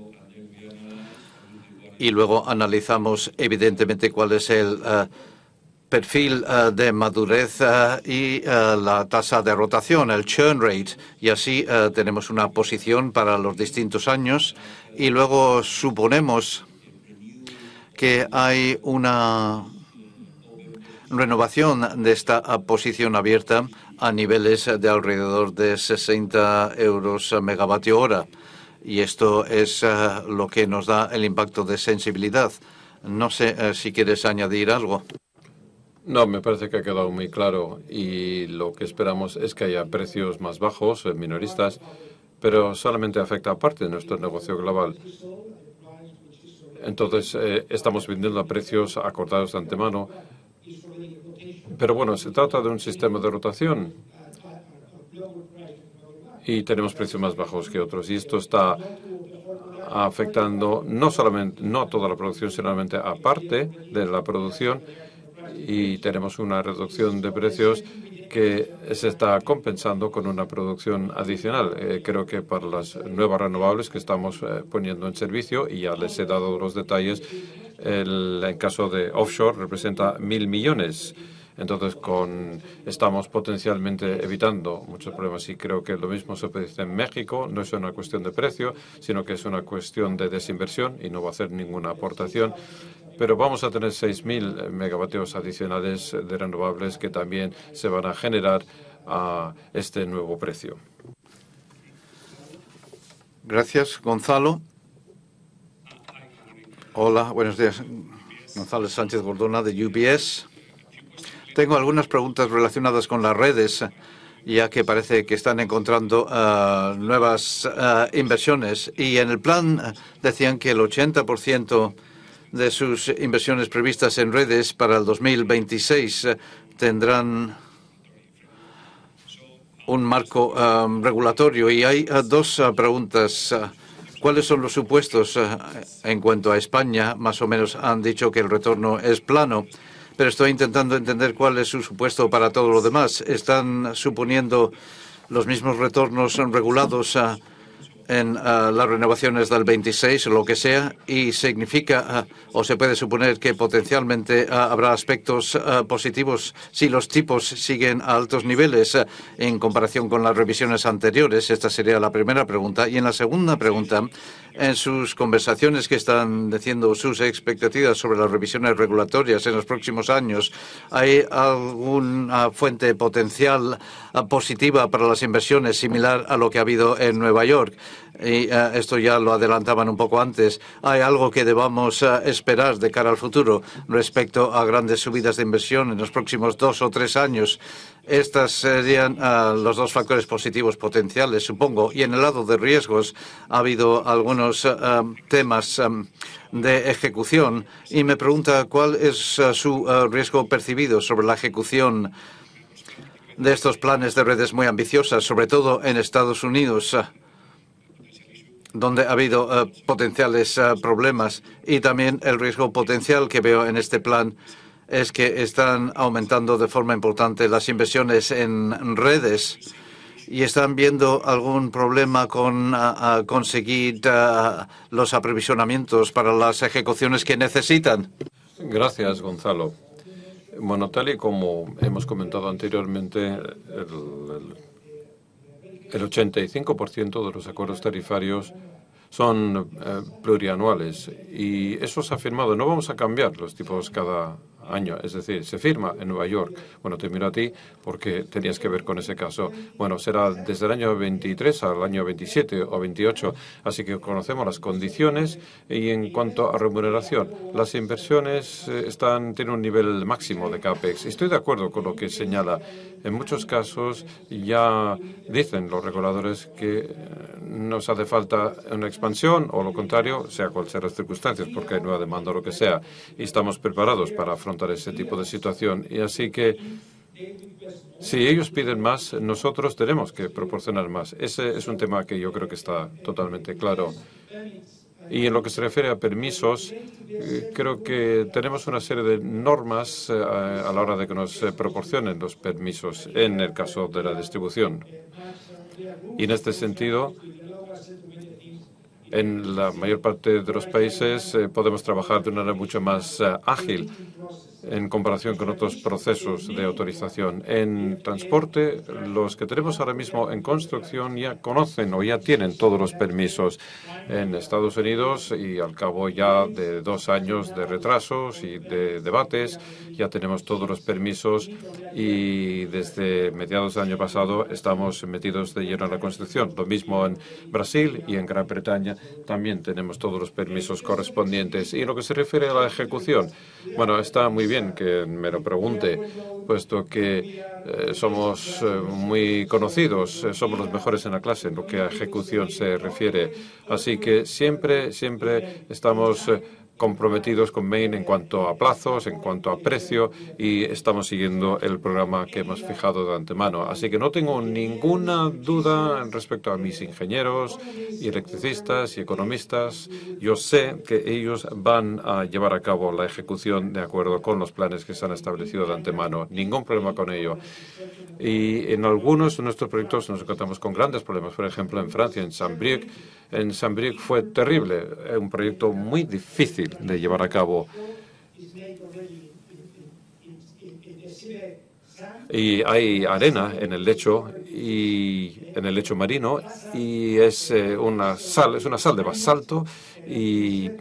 y luego analizamos evidentemente cuál es el perfil de madurez y la tasa de rotación, el churn rate, y así tenemos una posición para los distintos años y luego suponemos que hay una renovación de esta posición abierta a niveles de alrededor de 60 euros a megavatio hora. Y esto es lo que nos da el impacto de sensibilidad. No sé si quieres añadir algo. No, me parece que ha quedado muy claro y lo que esperamos es que haya precios más bajos, minoristas, pero solamente afecta a parte de nuestro negocio global. Entonces, estamos vendiendo a precios acordados de antemano. Pero bueno, se trata de un sistema de rotación y tenemos precios más bajos que otros. Y esto está afectando no a toda la producción, sino solamente a parte de la producción. Y tenemos una reducción de precios que se está compensando con una producción adicional. Creo que para las nuevas renovables que estamos poniendo en servicio, y ya les he dado los detalles, en caso de offshore representa 1.000 millones. Entonces, estamos potencialmente evitando muchos problemas y creo que lo mismo se puede decir en México. No es una cuestión de precio, sino que es una cuestión de desinversión y no va a hacer ninguna aportación. Pero vamos a tener 6.000 megavatios adicionales de renovables que también se van a generar a este nuevo precio. Gracias, Gonzalo. Hola, buenos días. Gonzalo Sánchez Gordona, de UBS. Tengo algunas preguntas relacionadas con las redes, ya que parece que están encontrando nuevas inversiones. Y en el plan decían que el 80% de sus inversiones previstas en redes para el 2026 tendrán un marco regulatorio. Y hay dos preguntas. ¿Cuáles son los supuestos en cuanto a España? Más o menos han dicho que el retorno es plano, pero estoy intentando entender cuál es su supuesto para todo lo demás. ¿Están suponiendo los mismos retornos regulados en las renovaciones del 26 o lo que sea? Y significa o se puede suponer que potencialmente habrá aspectos positivos si los tipos siguen a altos niveles en comparación con las revisiones anteriores. Esta sería la primera pregunta. Y en la segunda pregunta, en sus conversaciones que están diciendo sus expectativas sobre las revisiones regulatorias en los próximos años, ¿hay alguna fuente potencial positiva para las inversiones similar a lo que ha habido en Nueva York? y esto ya lo adelantaban un poco antes, ¿hay algo que debamos esperar de cara al futuro respecto a grandes subidas de inversión en los próximos 2 o 3 años? Estos serían los dos factores positivos potenciales, supongo. Y en el lado de riesgos ha habido algunos temas de ejecución y me pregunta cuál es su riesgo percibido sobre la ejecución de estos planes de redes muy ambiciosas, sobre todo en Estados Unidos, donde ha habido potenciales problemas, y también el riesgo potencial que veo en este plan es que están aumentando de forma importante las inversiones en redes y están viendo algún problema con conseguir los aprovisionamientos para las ejecuciones que necesitan. Gracias, Gonzalo. Bueno, tal y como hemos comentado anteriormente, el 85% de los acuerdos tarifarios son plurianuales y eso se ha firmado. No vamos a cambiar los tipos cada año, es decir, se firma en Nueva York. Bueno, te miro a ti porque tenías que ver con ese caso. Bueno, será desde el año 23 al año 27 o 28, así que conocemos las condiciones. Y en cuanto a remuneración, las inversiones tienen un nivel máximo de CAPEX. Estoy de acuerdo con lo que señala. En muchos casos ya dicen los reguladores que nos hace falta una expansión o lo contrario, sea cual sea las circunstancias, porque hay nueva demanda o lo que sea, y estamos preparados para afrontar ese tipo de situación. Y así que si ellos piden más, nosotros tenemos que proporcionar más. Ese es un tema que yo creo que está totalmente claro. Y en lo que se refiere a permisos, creo que tenemos una serie de normas a la hora de que nos proporcionen los permisos en el caso de la distribución. Y en este sentido, en la mayor parte de los países podemos trabajar de una manera mucho más ágil en comparación con otros procesos de autorización. En transporte, los que tenemos ahora mismo en construcción ya conocen o ya tienen todos los permisos. En Estados Unidos, y al cabo ya de 2 años de retrasos y de debates, ya tenemos todos los permisos y desde mediados del año pasado estamos metidos de lleno en la construcción. Lo mismo en Brasil y en Gran Bretaña también tenemos todos los permisos correspondientes. Y en lo que se refiere a la ejecución, bueno, está muy bien que me lo pregunte, puesto que somos muy conocidos, somos los mejores en la clase en lo que a ejecución se refiere. Así que siempre estamos comprometidos con Maine en cuanto a plazos, en cuanto a precio, y estamos siguiendo el programa que hemos fijado de antemano. Así que no tengo ninguna duda respecto a mis ingenieros y electricistas y economistas. Yo sé que ellos van a llevar a cabo la ejecución de acuerdo con los planes que se han establecido de antemano. Ningún problema con ello. Y en algunos de nuestros proyectos nos encontramos con grandes problemas. Por ejemplo, en Francia, en Saint-Brieuc. En Saint-Brieuc fue terrible, un proyecto muy difícil de llevar a cabo. Y hay arena en el lecho marino y es una sal de basalto y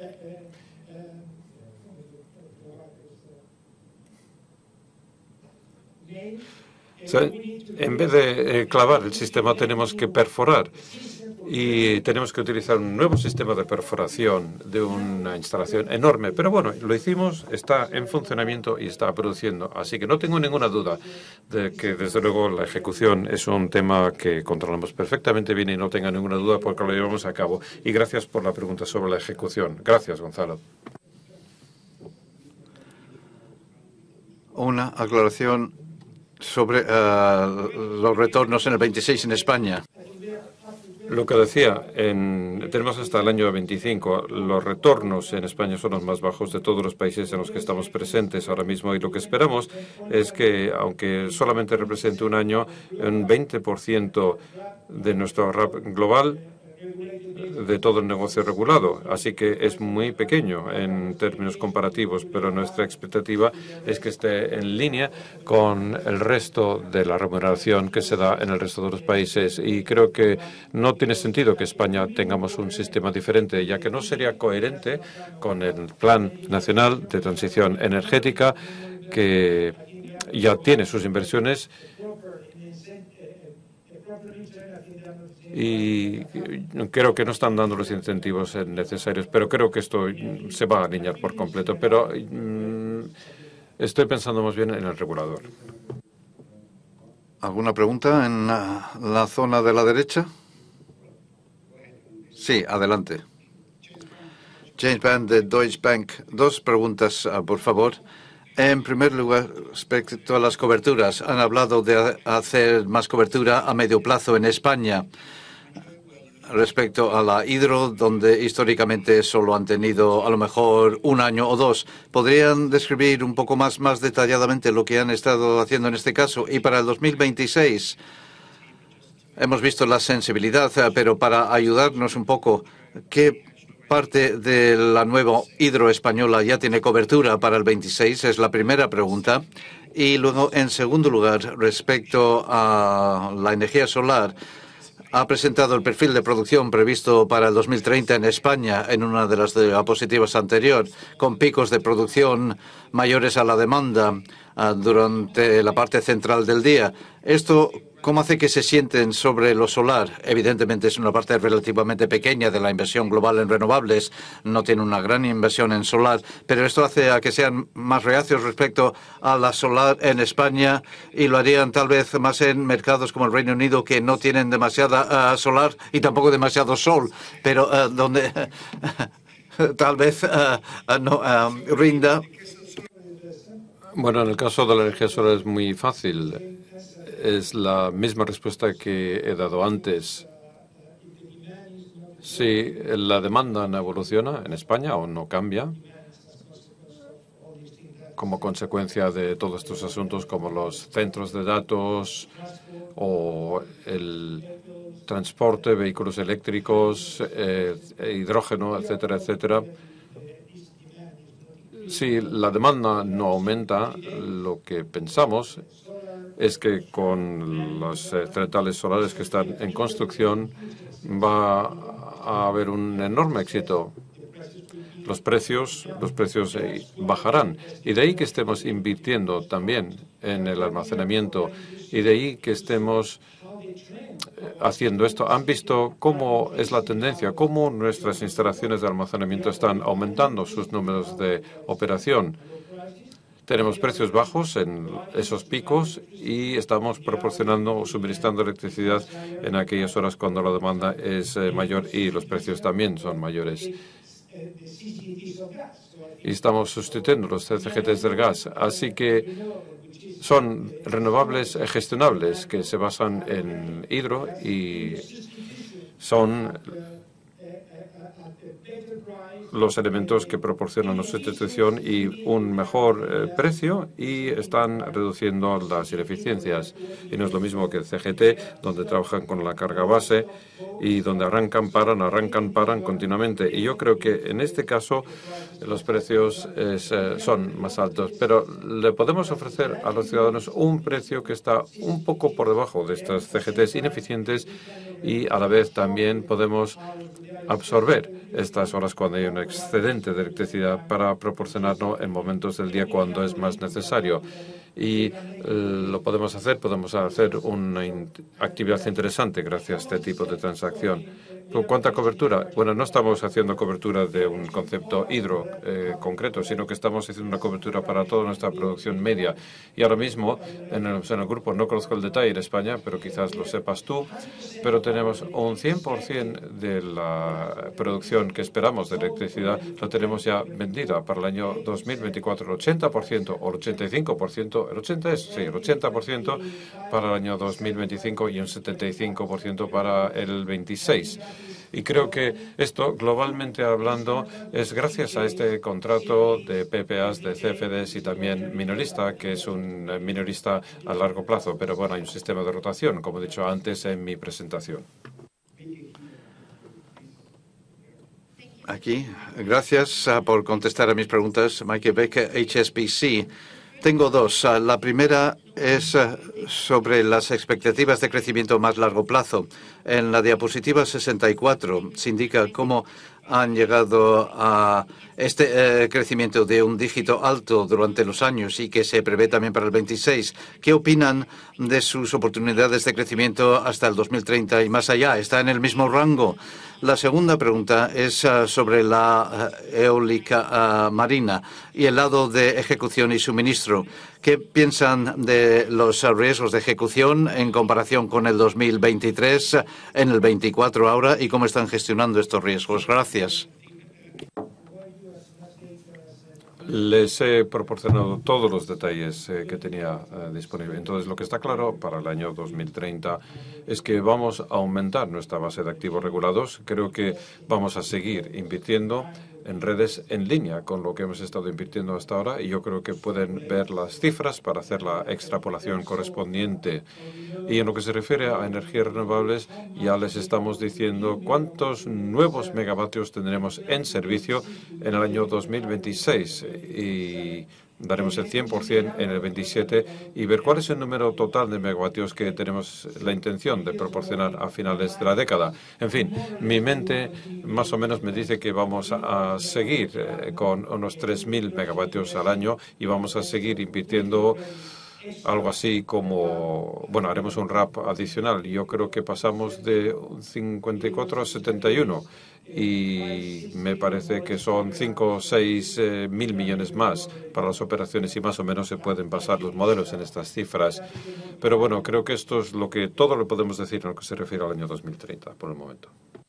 en vez de clavar el sistema tenemos que perforar. Y tenemos que utilizar un nuevo sistema de perforación de una instalación enorme. Pero bueno, lo hicimos, está en funcionamiento y está produciendo. Así que no tengo ninguna duda de que, desde luego, la ejecución es un tema que controlamos perfectamente bien y no tenga ninguna duda porque lo llevamos a cabo. Y gracias por la pregunta sobre la ejecución. Gracias, Gonzalo. Una aclaración sobre los retornos en el 26 en España. Lo que decía, tenemos hasta el año 25. Los retornos en España son los más bajos de todos los países en los que estamos presentes ahora mismo. Y lo que esperamos es que, aunque solamente represente un año, un 20% de nuestro RAP global, de todo el negocio regulado. Así que es muy pequeño en términos comparativos, pero nuestra expectativa es que esté en línea con el resto de la remuneración que se da en el resto de los países. Y creo que no tiene sentido que España tengamos un sistema diferente, ya que no sería coherente con el Plan Nacional de Transición Energética, que ya tiene sus inversiones y creo que no están dando los incentivos necesarios, pero creo que esto se va a alinear por completo. Pero estoy pensando más bien en el regulador. ¿Alguna pregunta en la zona de la derecha? Sí, adelante. James Band de Deutsche Bank. Dos preguntas, por favor. En primer lugar, respecto a las coberturas, han hablado de hacer más cobertura a medio plazo en España respecto a la hidro, donde históricamente solo han tenido a lo mejor un año o dos. ¿Podrían describir un poco más detalladamente lo que han estado haciendo en este caso? Y para el 2026, hemos visto la sensibilidad, pero para ayudarnos un poco, ¿qué parte de la nueva hidro española ya tiene cobertura para el 26? Es la primera pregunta. Y luego, en segundo lugar, respecto a la energía solar, ha presentado el perfil de producción previsto para el 2030 en España en una de las diapositivas anterior, con picos de producción mayores a la demanda durante la parte central del día. Esto, ¿cómo hace que se sienten sobre lo solar? Evidentemente es una parte relativamente pequeña de la inversión global en renovables, no tiene una gran inversión en solar, pero esto hace a que sean más reacios respecto a la solar en España y lo harían tal vez más en mercados como el Reino Unido, que no tienen demasiada solar y tampoco demasiado sol, pero donde tal vez no rinda. Bueno, en el caso de la energía solar es muy fácil. Es la misma respuesta que he dado antes. Si la demanda no evoluciona en España o no cambia, como consecuencia de todos estos asuntos como los centros de datos o el transporte, vehículos eléctricos, hidrógeno, etcétera, etcétera. Si la demanda no aumenta, lo que pensamos es que con los centrales solares que están en construcción va a haber un enorme éxito. Los precios bajarán. Y de ahí que estemos invirtiendo también en el almacenamiento y de ahí que estemos haciendo esto. Han visto cómo es la tendencia, cómo nuestras instalaciones de almacenamiento están aumentando sus números de operación. Tenemos precios bajos en esos picos y estamos proporcionando o suministrando electricidad en aquellas horas cuando la demanda es mayor y los precios también son mayores. Y estamos sustituyendo los CCGTs del gas. Así que son renovables gestionables que se basan en hidro y son los elementos que proporcionan una sustitución y un mejor precio y están reduciendo las ineficiencias. Y no es lo mismo que el CGT, donde trabajan con la carga base y donde arrancan, paran continuamente. Y yo creo que en este caso los precios son más altos, pero le podemos ofrecer a los ciudadanos un precio que está un poco por debajo de estas CGTs ineficientes y a la vez también podemos absorber estas horas cuando hay un excedente de electricidad para proporcionarlo en momentos del día cuando es más necesario. Y lo podemos hacer una actividad interesante gracias a este tipo de transacción. ¿Cuánta cobertura? Bueno, no estamos haciendo cobertura de un concepto hidro concreto, sino que estamos haciendo una cobertura para toda nuestra producción media. Y ahora mismo, en el grupo, no conozco el detalle en España, pero quizás lo sepas tú, pero tenemos un 100% de la producción que esperamos de electricidad, lo tenemos ya vendida para el año 2024, el 80% o el 85%, el 80% para el año 2025 y un 75% para el 26. Y creo que esto, globalmente hablando, es gracias a este contrato de PPAs, de CFDs y también minorista, que es un minorista a largo plazo. Pero bueno, hay un sistema de rotación, como he dicho antes en mi presentación. Aquí, gracias por contestar a mis preguntas. Mike Beck, HSBC. Tengo dos. La primera es sobre las expectativas de crecimiento a más largo plazo. En la diapositiva 64 se indica cómo han llegado a este crecimiento de un dígito alto durante los años y que se prevé también para el 26. ¿Qué opinan de sus oportunidades de crecimiento hasta el 2030 y más allá? ¿Está en el mismo rango? La segunda pregunta es sobre la eólica marina y el lado de ejecución y suministro. ¿Qué piensan de los riesgos de ejecución en comparación con el 2023, en el 24 ahora, y cómo están gestionando estos riesgos? Gracias. Les he proporcionado todos los detalles que tenía disponible. Entonces, lo que está claro para el año 2030 es que vamos a aumentar nuestra base de activos regulados. Creo que vamos a seguir invirtiendo en redes en línea con lo que hemos estado invirtiendo hasta ahora, y yo creo que pueden ver las cifras para hacer la extrapolación correspondiente. Y en lo que se refiere a energías renovables, ya les estamos diciendo cuántos nuevos megavatios tendremos en servicio en el año 2026 y daremos el 100% en el 27 y ver cuál es el número total de megavatios que tenemos la intención de proporcionar a finales de la década. En fin, mi mente más o menos me dice que vamos a seguir con unos 3.000 megavatios al año y vamos a seguir invirtiendo algo así como, bueno, haremos un RAP adicional. Yo creo que pasamos de 54 a 71 y me parece que son 5 o 6 mil millones más para las operaciones y más o menos se pueden basar los modelos en estas cifras. Pero bueno, creo que esto es todo lo podemos decir en lo que se refiere al año 2030 por el momento.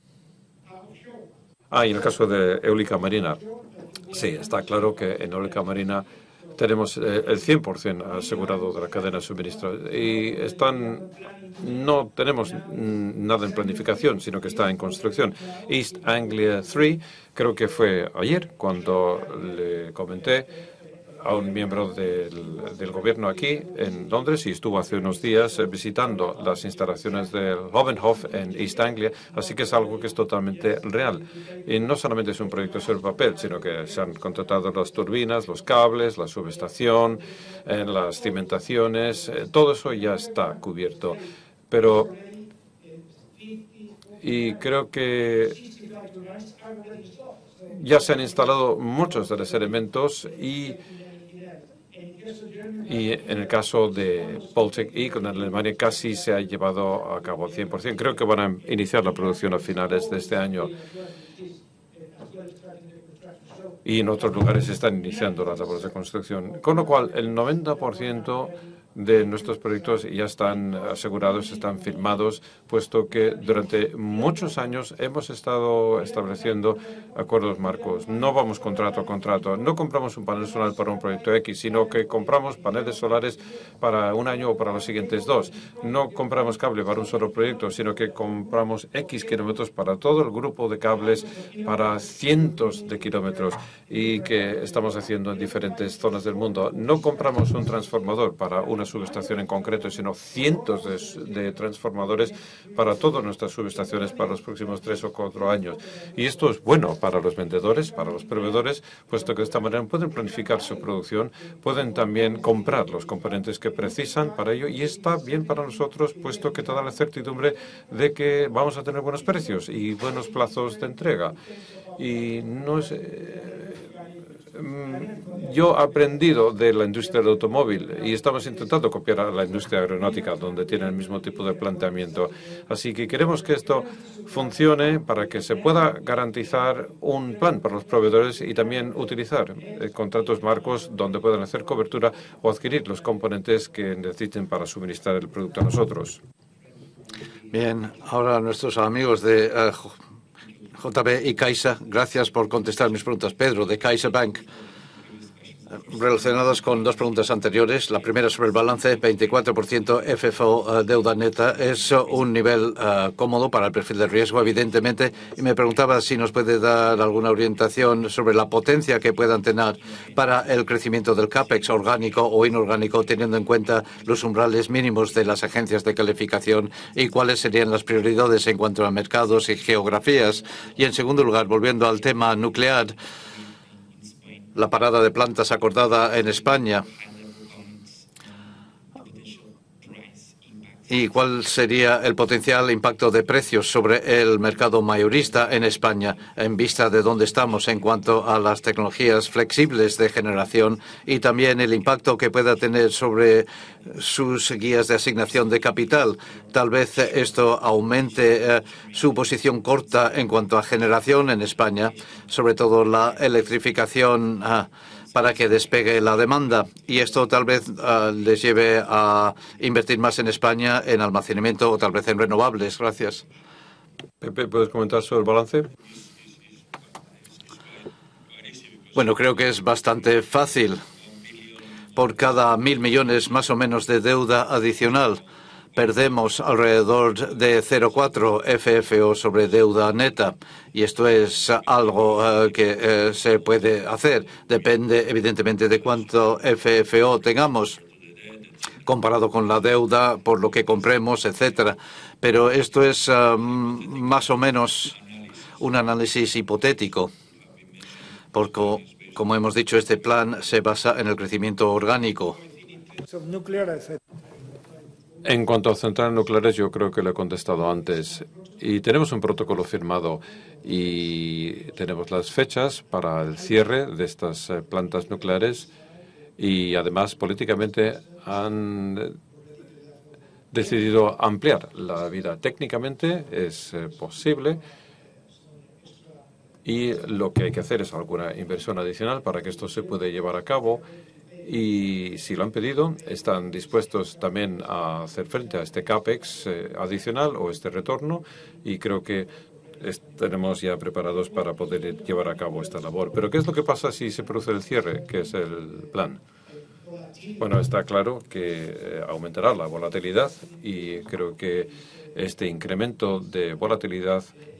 Y en el caso de eólica marina, sí, está claro que en eólica marina tenemos el 100% asegurado de la cadena de suministro y no tenemos nada en planificación, sino que está en construcción. East Anglia 3, creo que fue ayer cuando le comenté a un miembro del gobierno aquí en Londres y estuvo hace unos días visitando las instalaciones del Hovenhof en East Anglia, así que es algo que es totalmente real. Y no solamente es un proyecto sobre papel, sino que se han contratado las turbinas, los cables, la subestación, las cimentaciones, todo eso ya está cubierto. Y creo que ya se han instalado muchos de los elementos y en el caso de Baltic Eagle en Alemania casi se ha llevado a cabo al 100%. Creo que van a iniciar la producción a finales de este año. Y en otros lugares se están iniciando las labores de construcción. Con lo cual, el 90% de nuestros proyectos ya están asegurados, están firmados, puesto que durante muchos años hemos estado estableciendo acuerdos marcos. No vamos contrato a contrato, no compramos un panel solar para un proyecto X, sino que compramos paneles solares para un año o para los siguientes 2. No compramos cable para un solo proyecto, sino que compramos X kilómetros para todo el grupo de cables para cientos de kilómetros y que estamos haciendo en diferentes zonas del mundo. No compramos un transformador para una subestación en concreto, sino cientos de transformadores para todas nuestras subestaciones para los próximos 3 o 4 años. Y esto es bueno para los vendedores, para los proveedores, puesto que de esta manera pueden planificar su producción, pueden también comprar los componentes que precisan para ello y está bien para nosotros, puesto que te da la certidumbre de que vamos a tener buenos precios y buenos plazos de entrega. Y no es... Yo he aprendido de la industria del automóvil y estamos intentando copiar a la industria aeronáutica, donde tiene el mismo tipo de planteamiento. Así que queremos que esto funcione para que se pueda garantizar un plan para los proveedores y también utilizar contratos marcos donde puedan hacer cobertura o adquirir los componentes que necesiten para suministrar el producto a nosotros. Bien, ahora nuestros amigos de JB y Caixa, gracias por contestar mis preguntas. Pedro, de CaixaBank, relacionadas con dos preguntas anteriores. La primera sobre el balance, 24% FFO deuda neta. Es un nivel cómodo para el perfil de riesgo, evidentemente. Y me preguntaba si nos puede dar alguna orientación sobre la potencia que puedan tener para el crecimiento del CAPEX orgánico o inorgánico, teniendo en cuenta los umbrales mínimos de las agencias de calificación y cuáles serían las prioridades en cuanto a mercados y geografías. Y, en segundo lugar, volviendo al tema nuclear, la parada de plantas acordada en España ¿Y cuál sería el potencial impacto de precios sobre el mercado mayorista en España en vista de dónde estamos en cuanto a las tecnologías flexibles de generación y también el impacto que pueda tener sobre sus guías de asignación de capital? Tal vez esto aumente su posición corta en cuanto a generación en España, sobre todo la electrificación para que despegue la demanda. Y esto tal vez les lleve a invertir más en España en almacenamiento o tal vez en renovables. Gracias. Pepe, ¿puedes comentar sobre el balance? Bueno, creo que es bastante fácil. Por cada 1.000 millones más o menos de deuda adicional, perdemos alrededor de 0,4 FFO sobre deuda neta. Y esto es algo que se puede hacer. Depende, evidentemente, de cuánto FFO tengamos comparado con la deuda, por lo que compremos, etcétera. Pero esto es más o menos un análisis hipotético, porque, como hemos dicho, este plan se basa en el crecimiento orgánico. En cuanto a centrales nucleares, yo creo que lo he contestado antes. Y tenemos un protocolo firmado y tenemos las fechas para el cierre de estas plantas nucleares y, además, políticamente han decidido ampliar la vida. Técnicamente es posible y lo que hay que hacer es alguna inversión adicional para que esto se pueda llevar a cabo. Y si lo han pedido, están dispuestos también a hacer frente a este CAPEX adicional o este retorno, y creo que estaremos ya preparados para poder llevar a cabo esta labor. Pero ¿qué es lo que pasa si se produce el cierre, que es el plan? Bueno, está claro que aumentará la volatilidad y creo que este incremento de volatilidad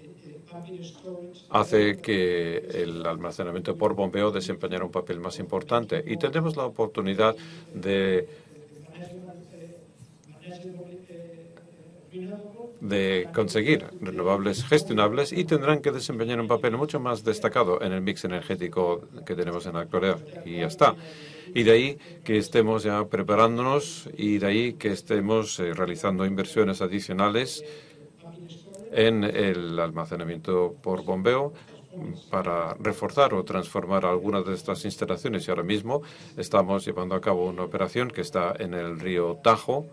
hace que el almacenamiento por bombeo desempeñara un papel más importante y tendremos la oportunidad de conseguir renovables gestionables y tendrán que desempeñar un papel mucho más destacado en el mix energético que tenemos en la actualidad. Y ya está. Y de ahí que estemos ya preparándonos y de ahí que estemos realizando inversiones adicionales en el almacenamiento por bombeo para reforzar o transformar algunas de estas instalaciones. Y ahora mismo estamos llevando a cabo una operación que está en el río Tajo,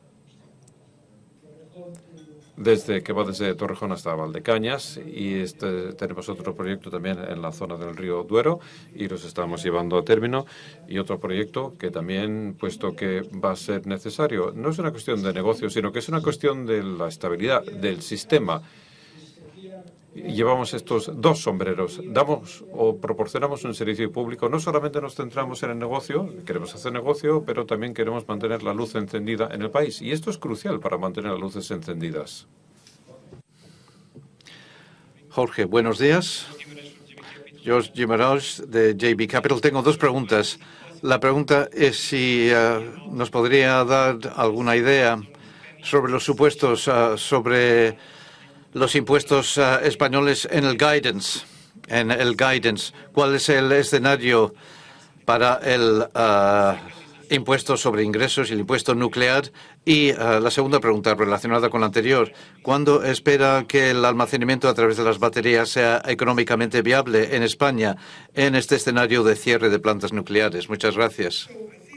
que va desde Torrejón hasta Valdecañas, y tenemos otro proyecto también en la zona del río Duero y los estamos llevando a término, y otro proyecto que también, puesto que va a ser necesario, no es una cuestión de negocio, sino que es una cuestión de la estabilidad del sistema. Llevamos estos dos sombreros, damos o proporcionamos un servicio público. No solamente nos centramos en el negocio, queremos hacer negocio, pero también queremos mantener la luz encendida en el país. Y esto es crucial para mantener las luces encendidas. Jorge, buenos días. George Gimarós, de JB Capital. Tengo dos preguntas. La pregunta es si nos podría dar alguna idea sobre los supuestos sobre los impuestos españoles en el guidance. ¿Cuál es el escenario para el impuesto sobre ingresos y el impuesto nuclear? Y la segunda pregunta relacionada con la anterior, ¿cuándo espera que el almacenamiento a través de las baterías sea económicamente viable en España en este escenario de cierre de plantas nucleares? Muchas gracias.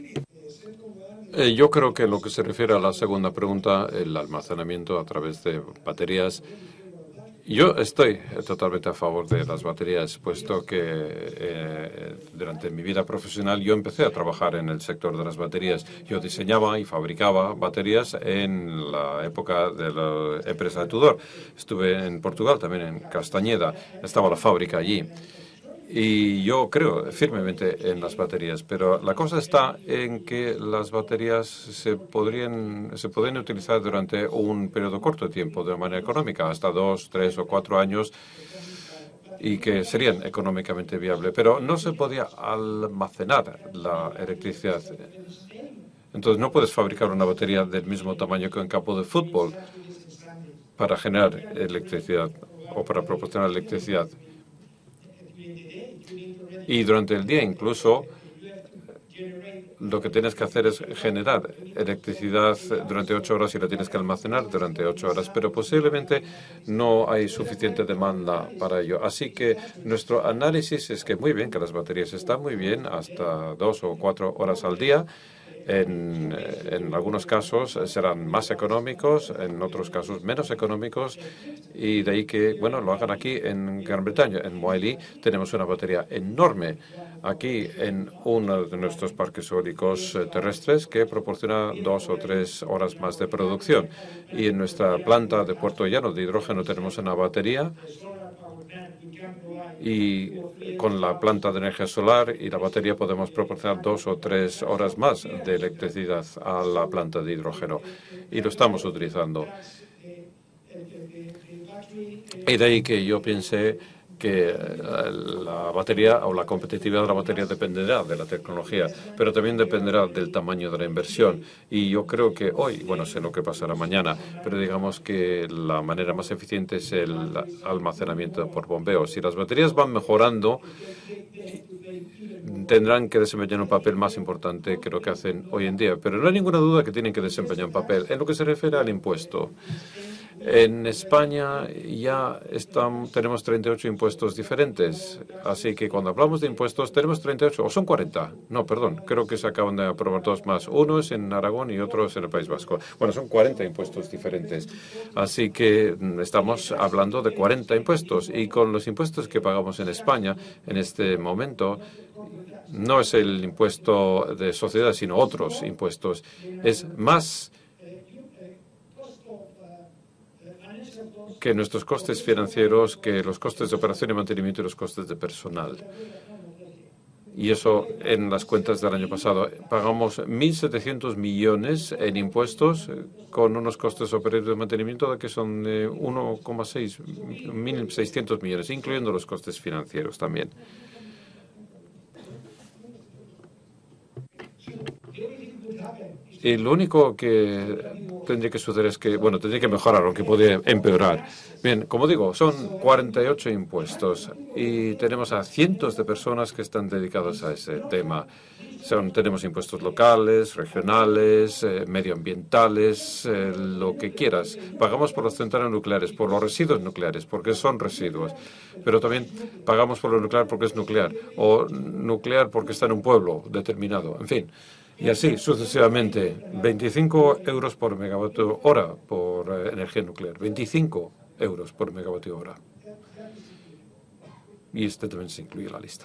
Yo creo que en lo que se refiere a la segunda pregunta, el almacenamiento a través de baterías, yo estoy totalmente a favor de las baterías, puesto que durante mi vida profesional yo empecé a trabajar en el sector de las baterías. Yo diseñaba y fabricaba baterías en la época de la empresa de Tudor. Estuve en Portugal, también en Castañeda, estaba la fábrica allí. Y yo creo firmemente en las baterías, pero la cosa está en que las baterías se podrían utilizar durante un periodo corto de tiempo de manera económica, hasta 2, 3 o 4 años, y que serían económicamente viables. Pero no se podía almacenar la electricidad. Entonces no puedes fabricar una batería del mismo tamaño que un campo de fútbol para generar electricidad o para proporcionar electricidad. Y durante el día incluso lo que tienes que hacer es generar electricidad durante 8 horas y la tienes que almacenar durante 8 horas, pero posiblemente no hay suficiente demanda para ello. Así que nuestro análisis es que muy bien, que las baterías están muy bien hasta 2 o 4 horas al día. En algunos casos serán más económicos, en otros casos menos económicos, y de ahí que, bueno, lo hagan aquí en Gran Bretaña. En Wiley tenemos una batería enorme aquí en uno de nuestros parques eólicos terrestres que proporciona 2 o 3 horas más de producción. Y en nuestra planta de Puerto Llano de hidrógeno tenemos una batería, y con la planta de energía solar y la batería podemos proporcionar 2 o 3 horas más de electricidad a la planta de hidrógeno, y lo estamos utilizando. Y de ahí que yo pensé que la batería o la competitividad de la batería dependerá de la tecnología, pero también dependerá del tamaño de la inversión. Y yo creo que hoy, bueno, sé lo que pasará mañana, pero digamos que la manera más eficiente es el almacenamiento por bombeo. Si las baterías van mejorando, tendrán que desempeñar un papel más importante que lo que hacen hoy en día. Pero no hay ninguna duda que tienen que desempeñar un papel. En lo que se refiere al impuesto, en España ya tenemos 38 impuestos diferentes, así que cuando hablamos de impuestos tenemos 38, o son 40, no, perdón, creo que se acaban de aprobar 2 más, uno es en Aragón y otro es en el País Vasco. Bueno, son 40 impuestos diferentes, así que estamos hablando de 40 impuestos, y con los impuestos que pagamos en España en este momento, no es el impuesto de sociedad, sino otros impuestos, es más que nuestros costes financieros, que los costes de operación y mantenimiento y los costes de personal. Y eso en las cuentas del año pasado. Pagamos 1.700 millones en impuestos con unos costes operativos de mantenimiento que son de 1,6, 1.600 millones, incluyendo los costes financieros también. Y lo único que tendría que suceder es que, bueno, tendría que mejorar, aunque podría empeorar. Bien, como digo, son 48 impuestos y tenemos a cientos de personas que están dedicadas a ese tema. Tenemos impuestos locales, regionales, medioambientales, lo que quieras. Pagamos por las centrales nucleares, por los residuos nucleares, porque son residuos. Pero también pagamos por lo nuclear porque es nuclear, o nuclear porque está en un pueblo determinado. En fin. Y así sucesivamente, 25 euros por megavatio hora por energía nuclear, 25 euros por megavatio hora. Y este también se incluye en la lista.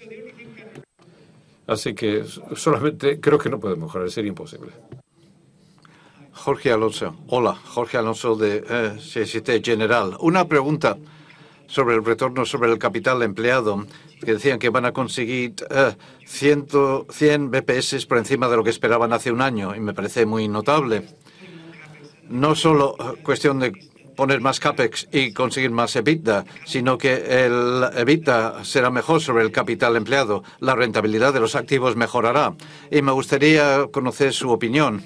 Así que solamente creo que no podemos mejorar, sería imposible. Jorge Alonso. Hola, Jorge Alonso de Société Générale. Una pregunta sobre el retorno sobre el capital empleado, que decían que van a conseguir 100 BPS por encima de lo que esperaban hace un año, y me parece muy notable. No solo cuestión de poner más CAPEX y conseguir más EBITDA, sino que el EBITDA será mejor sobre el capital empleado. La rentabilidad de los activos mejorará. Y me gustaría conocer su opinión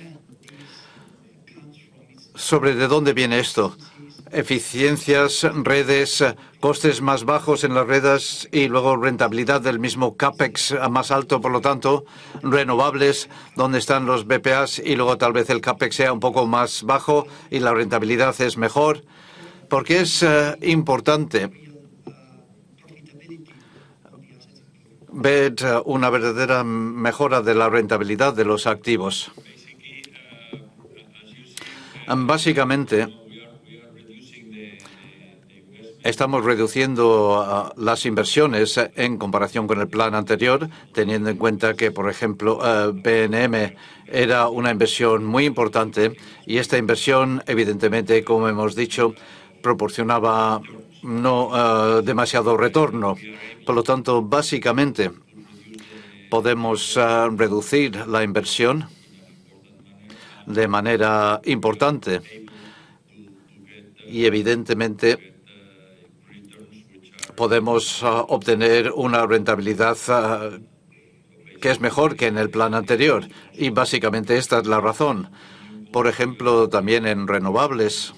sobre de dónde viene esto. Eficiencias, redes, costes más bajos en las redes y luego rentabilidad del mismo CAPEX más alto, por lo tanto, renovables, donde están los BPAs, y luego tal vez el CAPEX sea un poco más bajo y la rentabilidad es mejor, porque es importante ver una verdadera mejora de la rentabilidad de los activos. Básicamente, estamos reduciendo las inversiones en comparación con el plan anterior, teniendo en cuenta que, por ejemplo, BNM era una inversión muy importante, y esta inversión, evidentemente, como hemos dicho, proporcionaba no demasiado retorno. Por lo tanto, básicamente, podemos reducir la inversión de manera importante y, evidentemente, podemos obtener una rentabilidad que es mejor que en el plan anterior. Y básicamente esta es la razón. Por ejemplo, también en renovables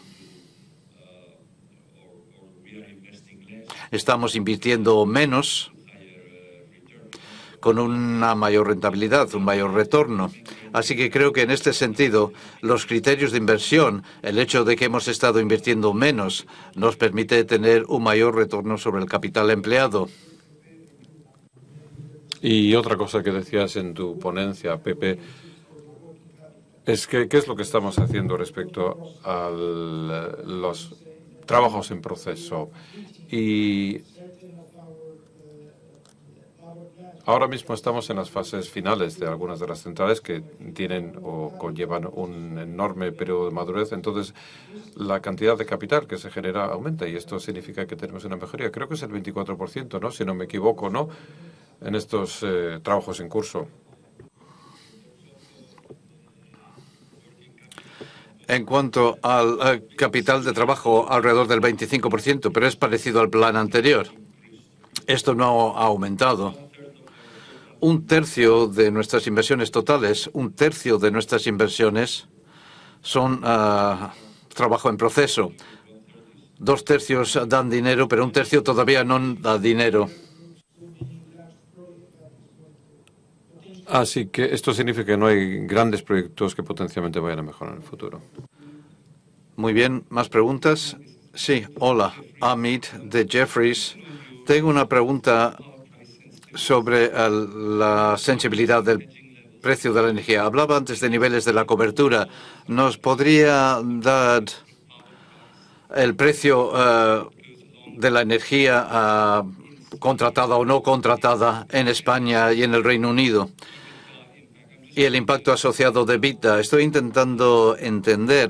estamos invirtiendo menos con una mayor rentabilidad, un mayor retorno. Así que creo que en este sentido los criterios de inversión, el hecho de que hemos estado invirtiendo menos, nos permite tener un mayor retorno sobre el capital empleado. Y otra cosa que decías en tu ponencia, Pepe, es que ¿qué es lo que estamos haciendo respecto a los trabajos en proceso? Y ahora mismo estamos en las fases finales de algunas de las centrales que tienen o conllevan un enorme periodo de madurez. Entonces, la cantidad de capital que se genera aumenta y esto significa que tenemos una mejoría. Creo que es el 24%, ¿no? Si no me equivoco, ¿no? En estos trabajos en curso. En cuanto al capital de trabajo, alrededor del 25%, pero es parecido al plan anterior. Esto no ha aumentado. Un tercio de nuestras inversiones totales, son trabajo en proceso. 2 tercios dan dinero, pero 1 tercio todavía no da dinero. Así que esto significa que no hay grandes proyectos que potencialmente vayan a mejorar en el futuro. Muy bien, ¿más preguntas? Sí, hola, Amit de Jefferies. Tengo una pregunta sobre la sensibilidad del precio de la energía. Hablaba antes de niveles de la cobertura. ¿Nos podría dar el precio de la energía contratada o no contratada en España y en el Reino Unido? Y el impacto asociado de EBITDA. Estoy intentando entender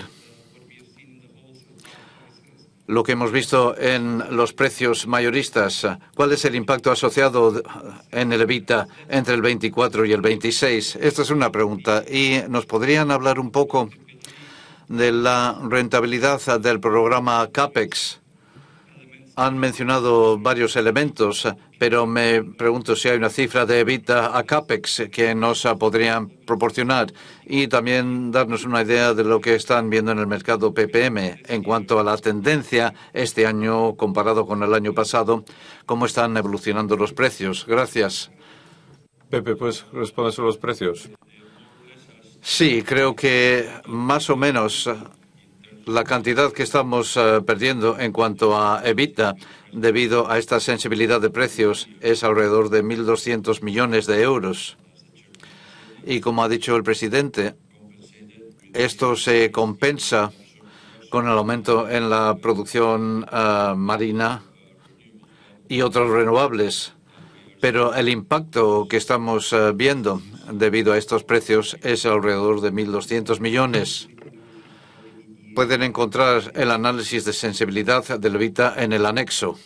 lo que hemos visto en los precios mayoristas. ¿Cuál es el impacto asociado en el EBITDA entre el 24 y el 26? Esta es una pregunta. ¿Y nos podrían hablar un poco de la rentabilidad del programa CAPEX? Han mencionado varios elementos, pero me pregunto si hay una cifra de EBITDA a CAPEX que nos podrían proporcionar y también darnos una idea de lo que están viendo en el mercado PPM en cuanto a la tendencia este año comparado con el año pasado, cómo están evolucionando los precios. Gracias. Pepe, ¿puedes responder sobre los precios? Sí, creo que más o menos la cantidad que estamos perdiendo en cuanto a EBITDA debido a esta sensibilidad de precios es alrededor de 1.200 millones de euros. Y como ha dicho el presidente, esto se compensa con el aumento en la producción marina y otros renovables. Pero el impacto que estamos viendo debido a estos precios es alrededor de 1.200 millones. Pueden encontrar el análisis de sensibilidad del EBITDA en el anexo.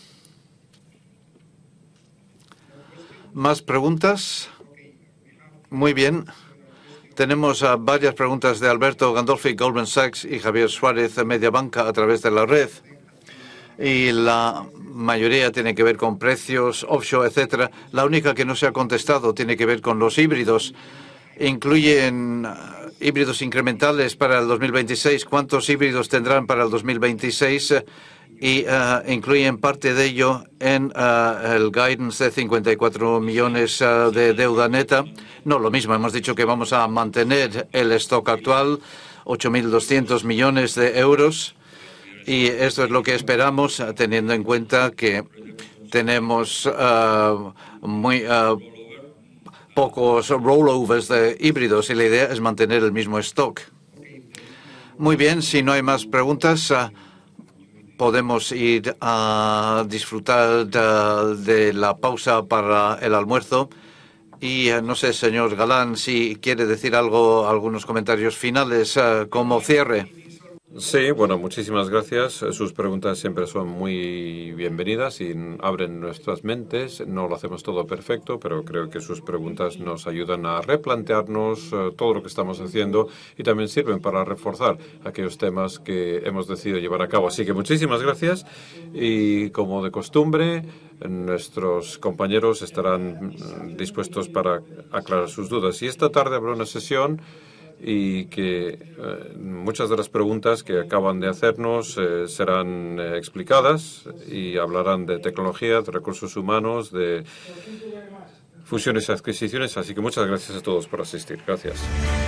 ¿Más preguntas? Muy bien. Tenemos varias preguntas de Alberto Gandolfi, Goldman Sachs, y Javier Suárez, Mediobanca, a través de la red. Y la mayoría tiene que ver con precios, offshore, etcétera. La única que no se ha contestado tiene que ver con los híbridos. Incluyen híbridos incrementales para el 2026. ¿Cuántos híbridos tendrán para el 2026? Y incluyen parte de ello en el guidance de 54 millones de deuda neta. No, lo mismo. Hemos dicho que vamos a mantener el stock actual, 8.200 millones de euros. Y esto es lo que esperamos, teniendo en cuenta que tenemos muy pocos rollovers de híbridos y la idea es mantener el mismo stock. Muy bien, si no hay más preguntas, podemos ir a disfrutar de la pausa para el almuerzo. Y no sé, señor Galán, si quiere decir algo, algunos comentarios finales como cierre. Sí, bueno, muchísimas gracias. Sus preguntas siempre son muy bienvenidas y abren nuestras mentes. No lo hacemos todo perfecto, pero creo que sus preguntas nos ayudan a replantearnos todo lo que estamos haciendo y también sirven para reforzar aquellos temas que hemos decidido llevar a cabo. Así que muchísimas gracias y, como de costumbre, nuestros compañeros estarán dispuestos para aclarar sus dudas. Y esta tarde habrá una sesión y que muchas de las preguntas que acaban de hacernos serán explicadas y hablarán de tecnología, de recursos humanos, de fusiones y adquisiciones. Así que muchas gracias a todos por asistir. Gracias.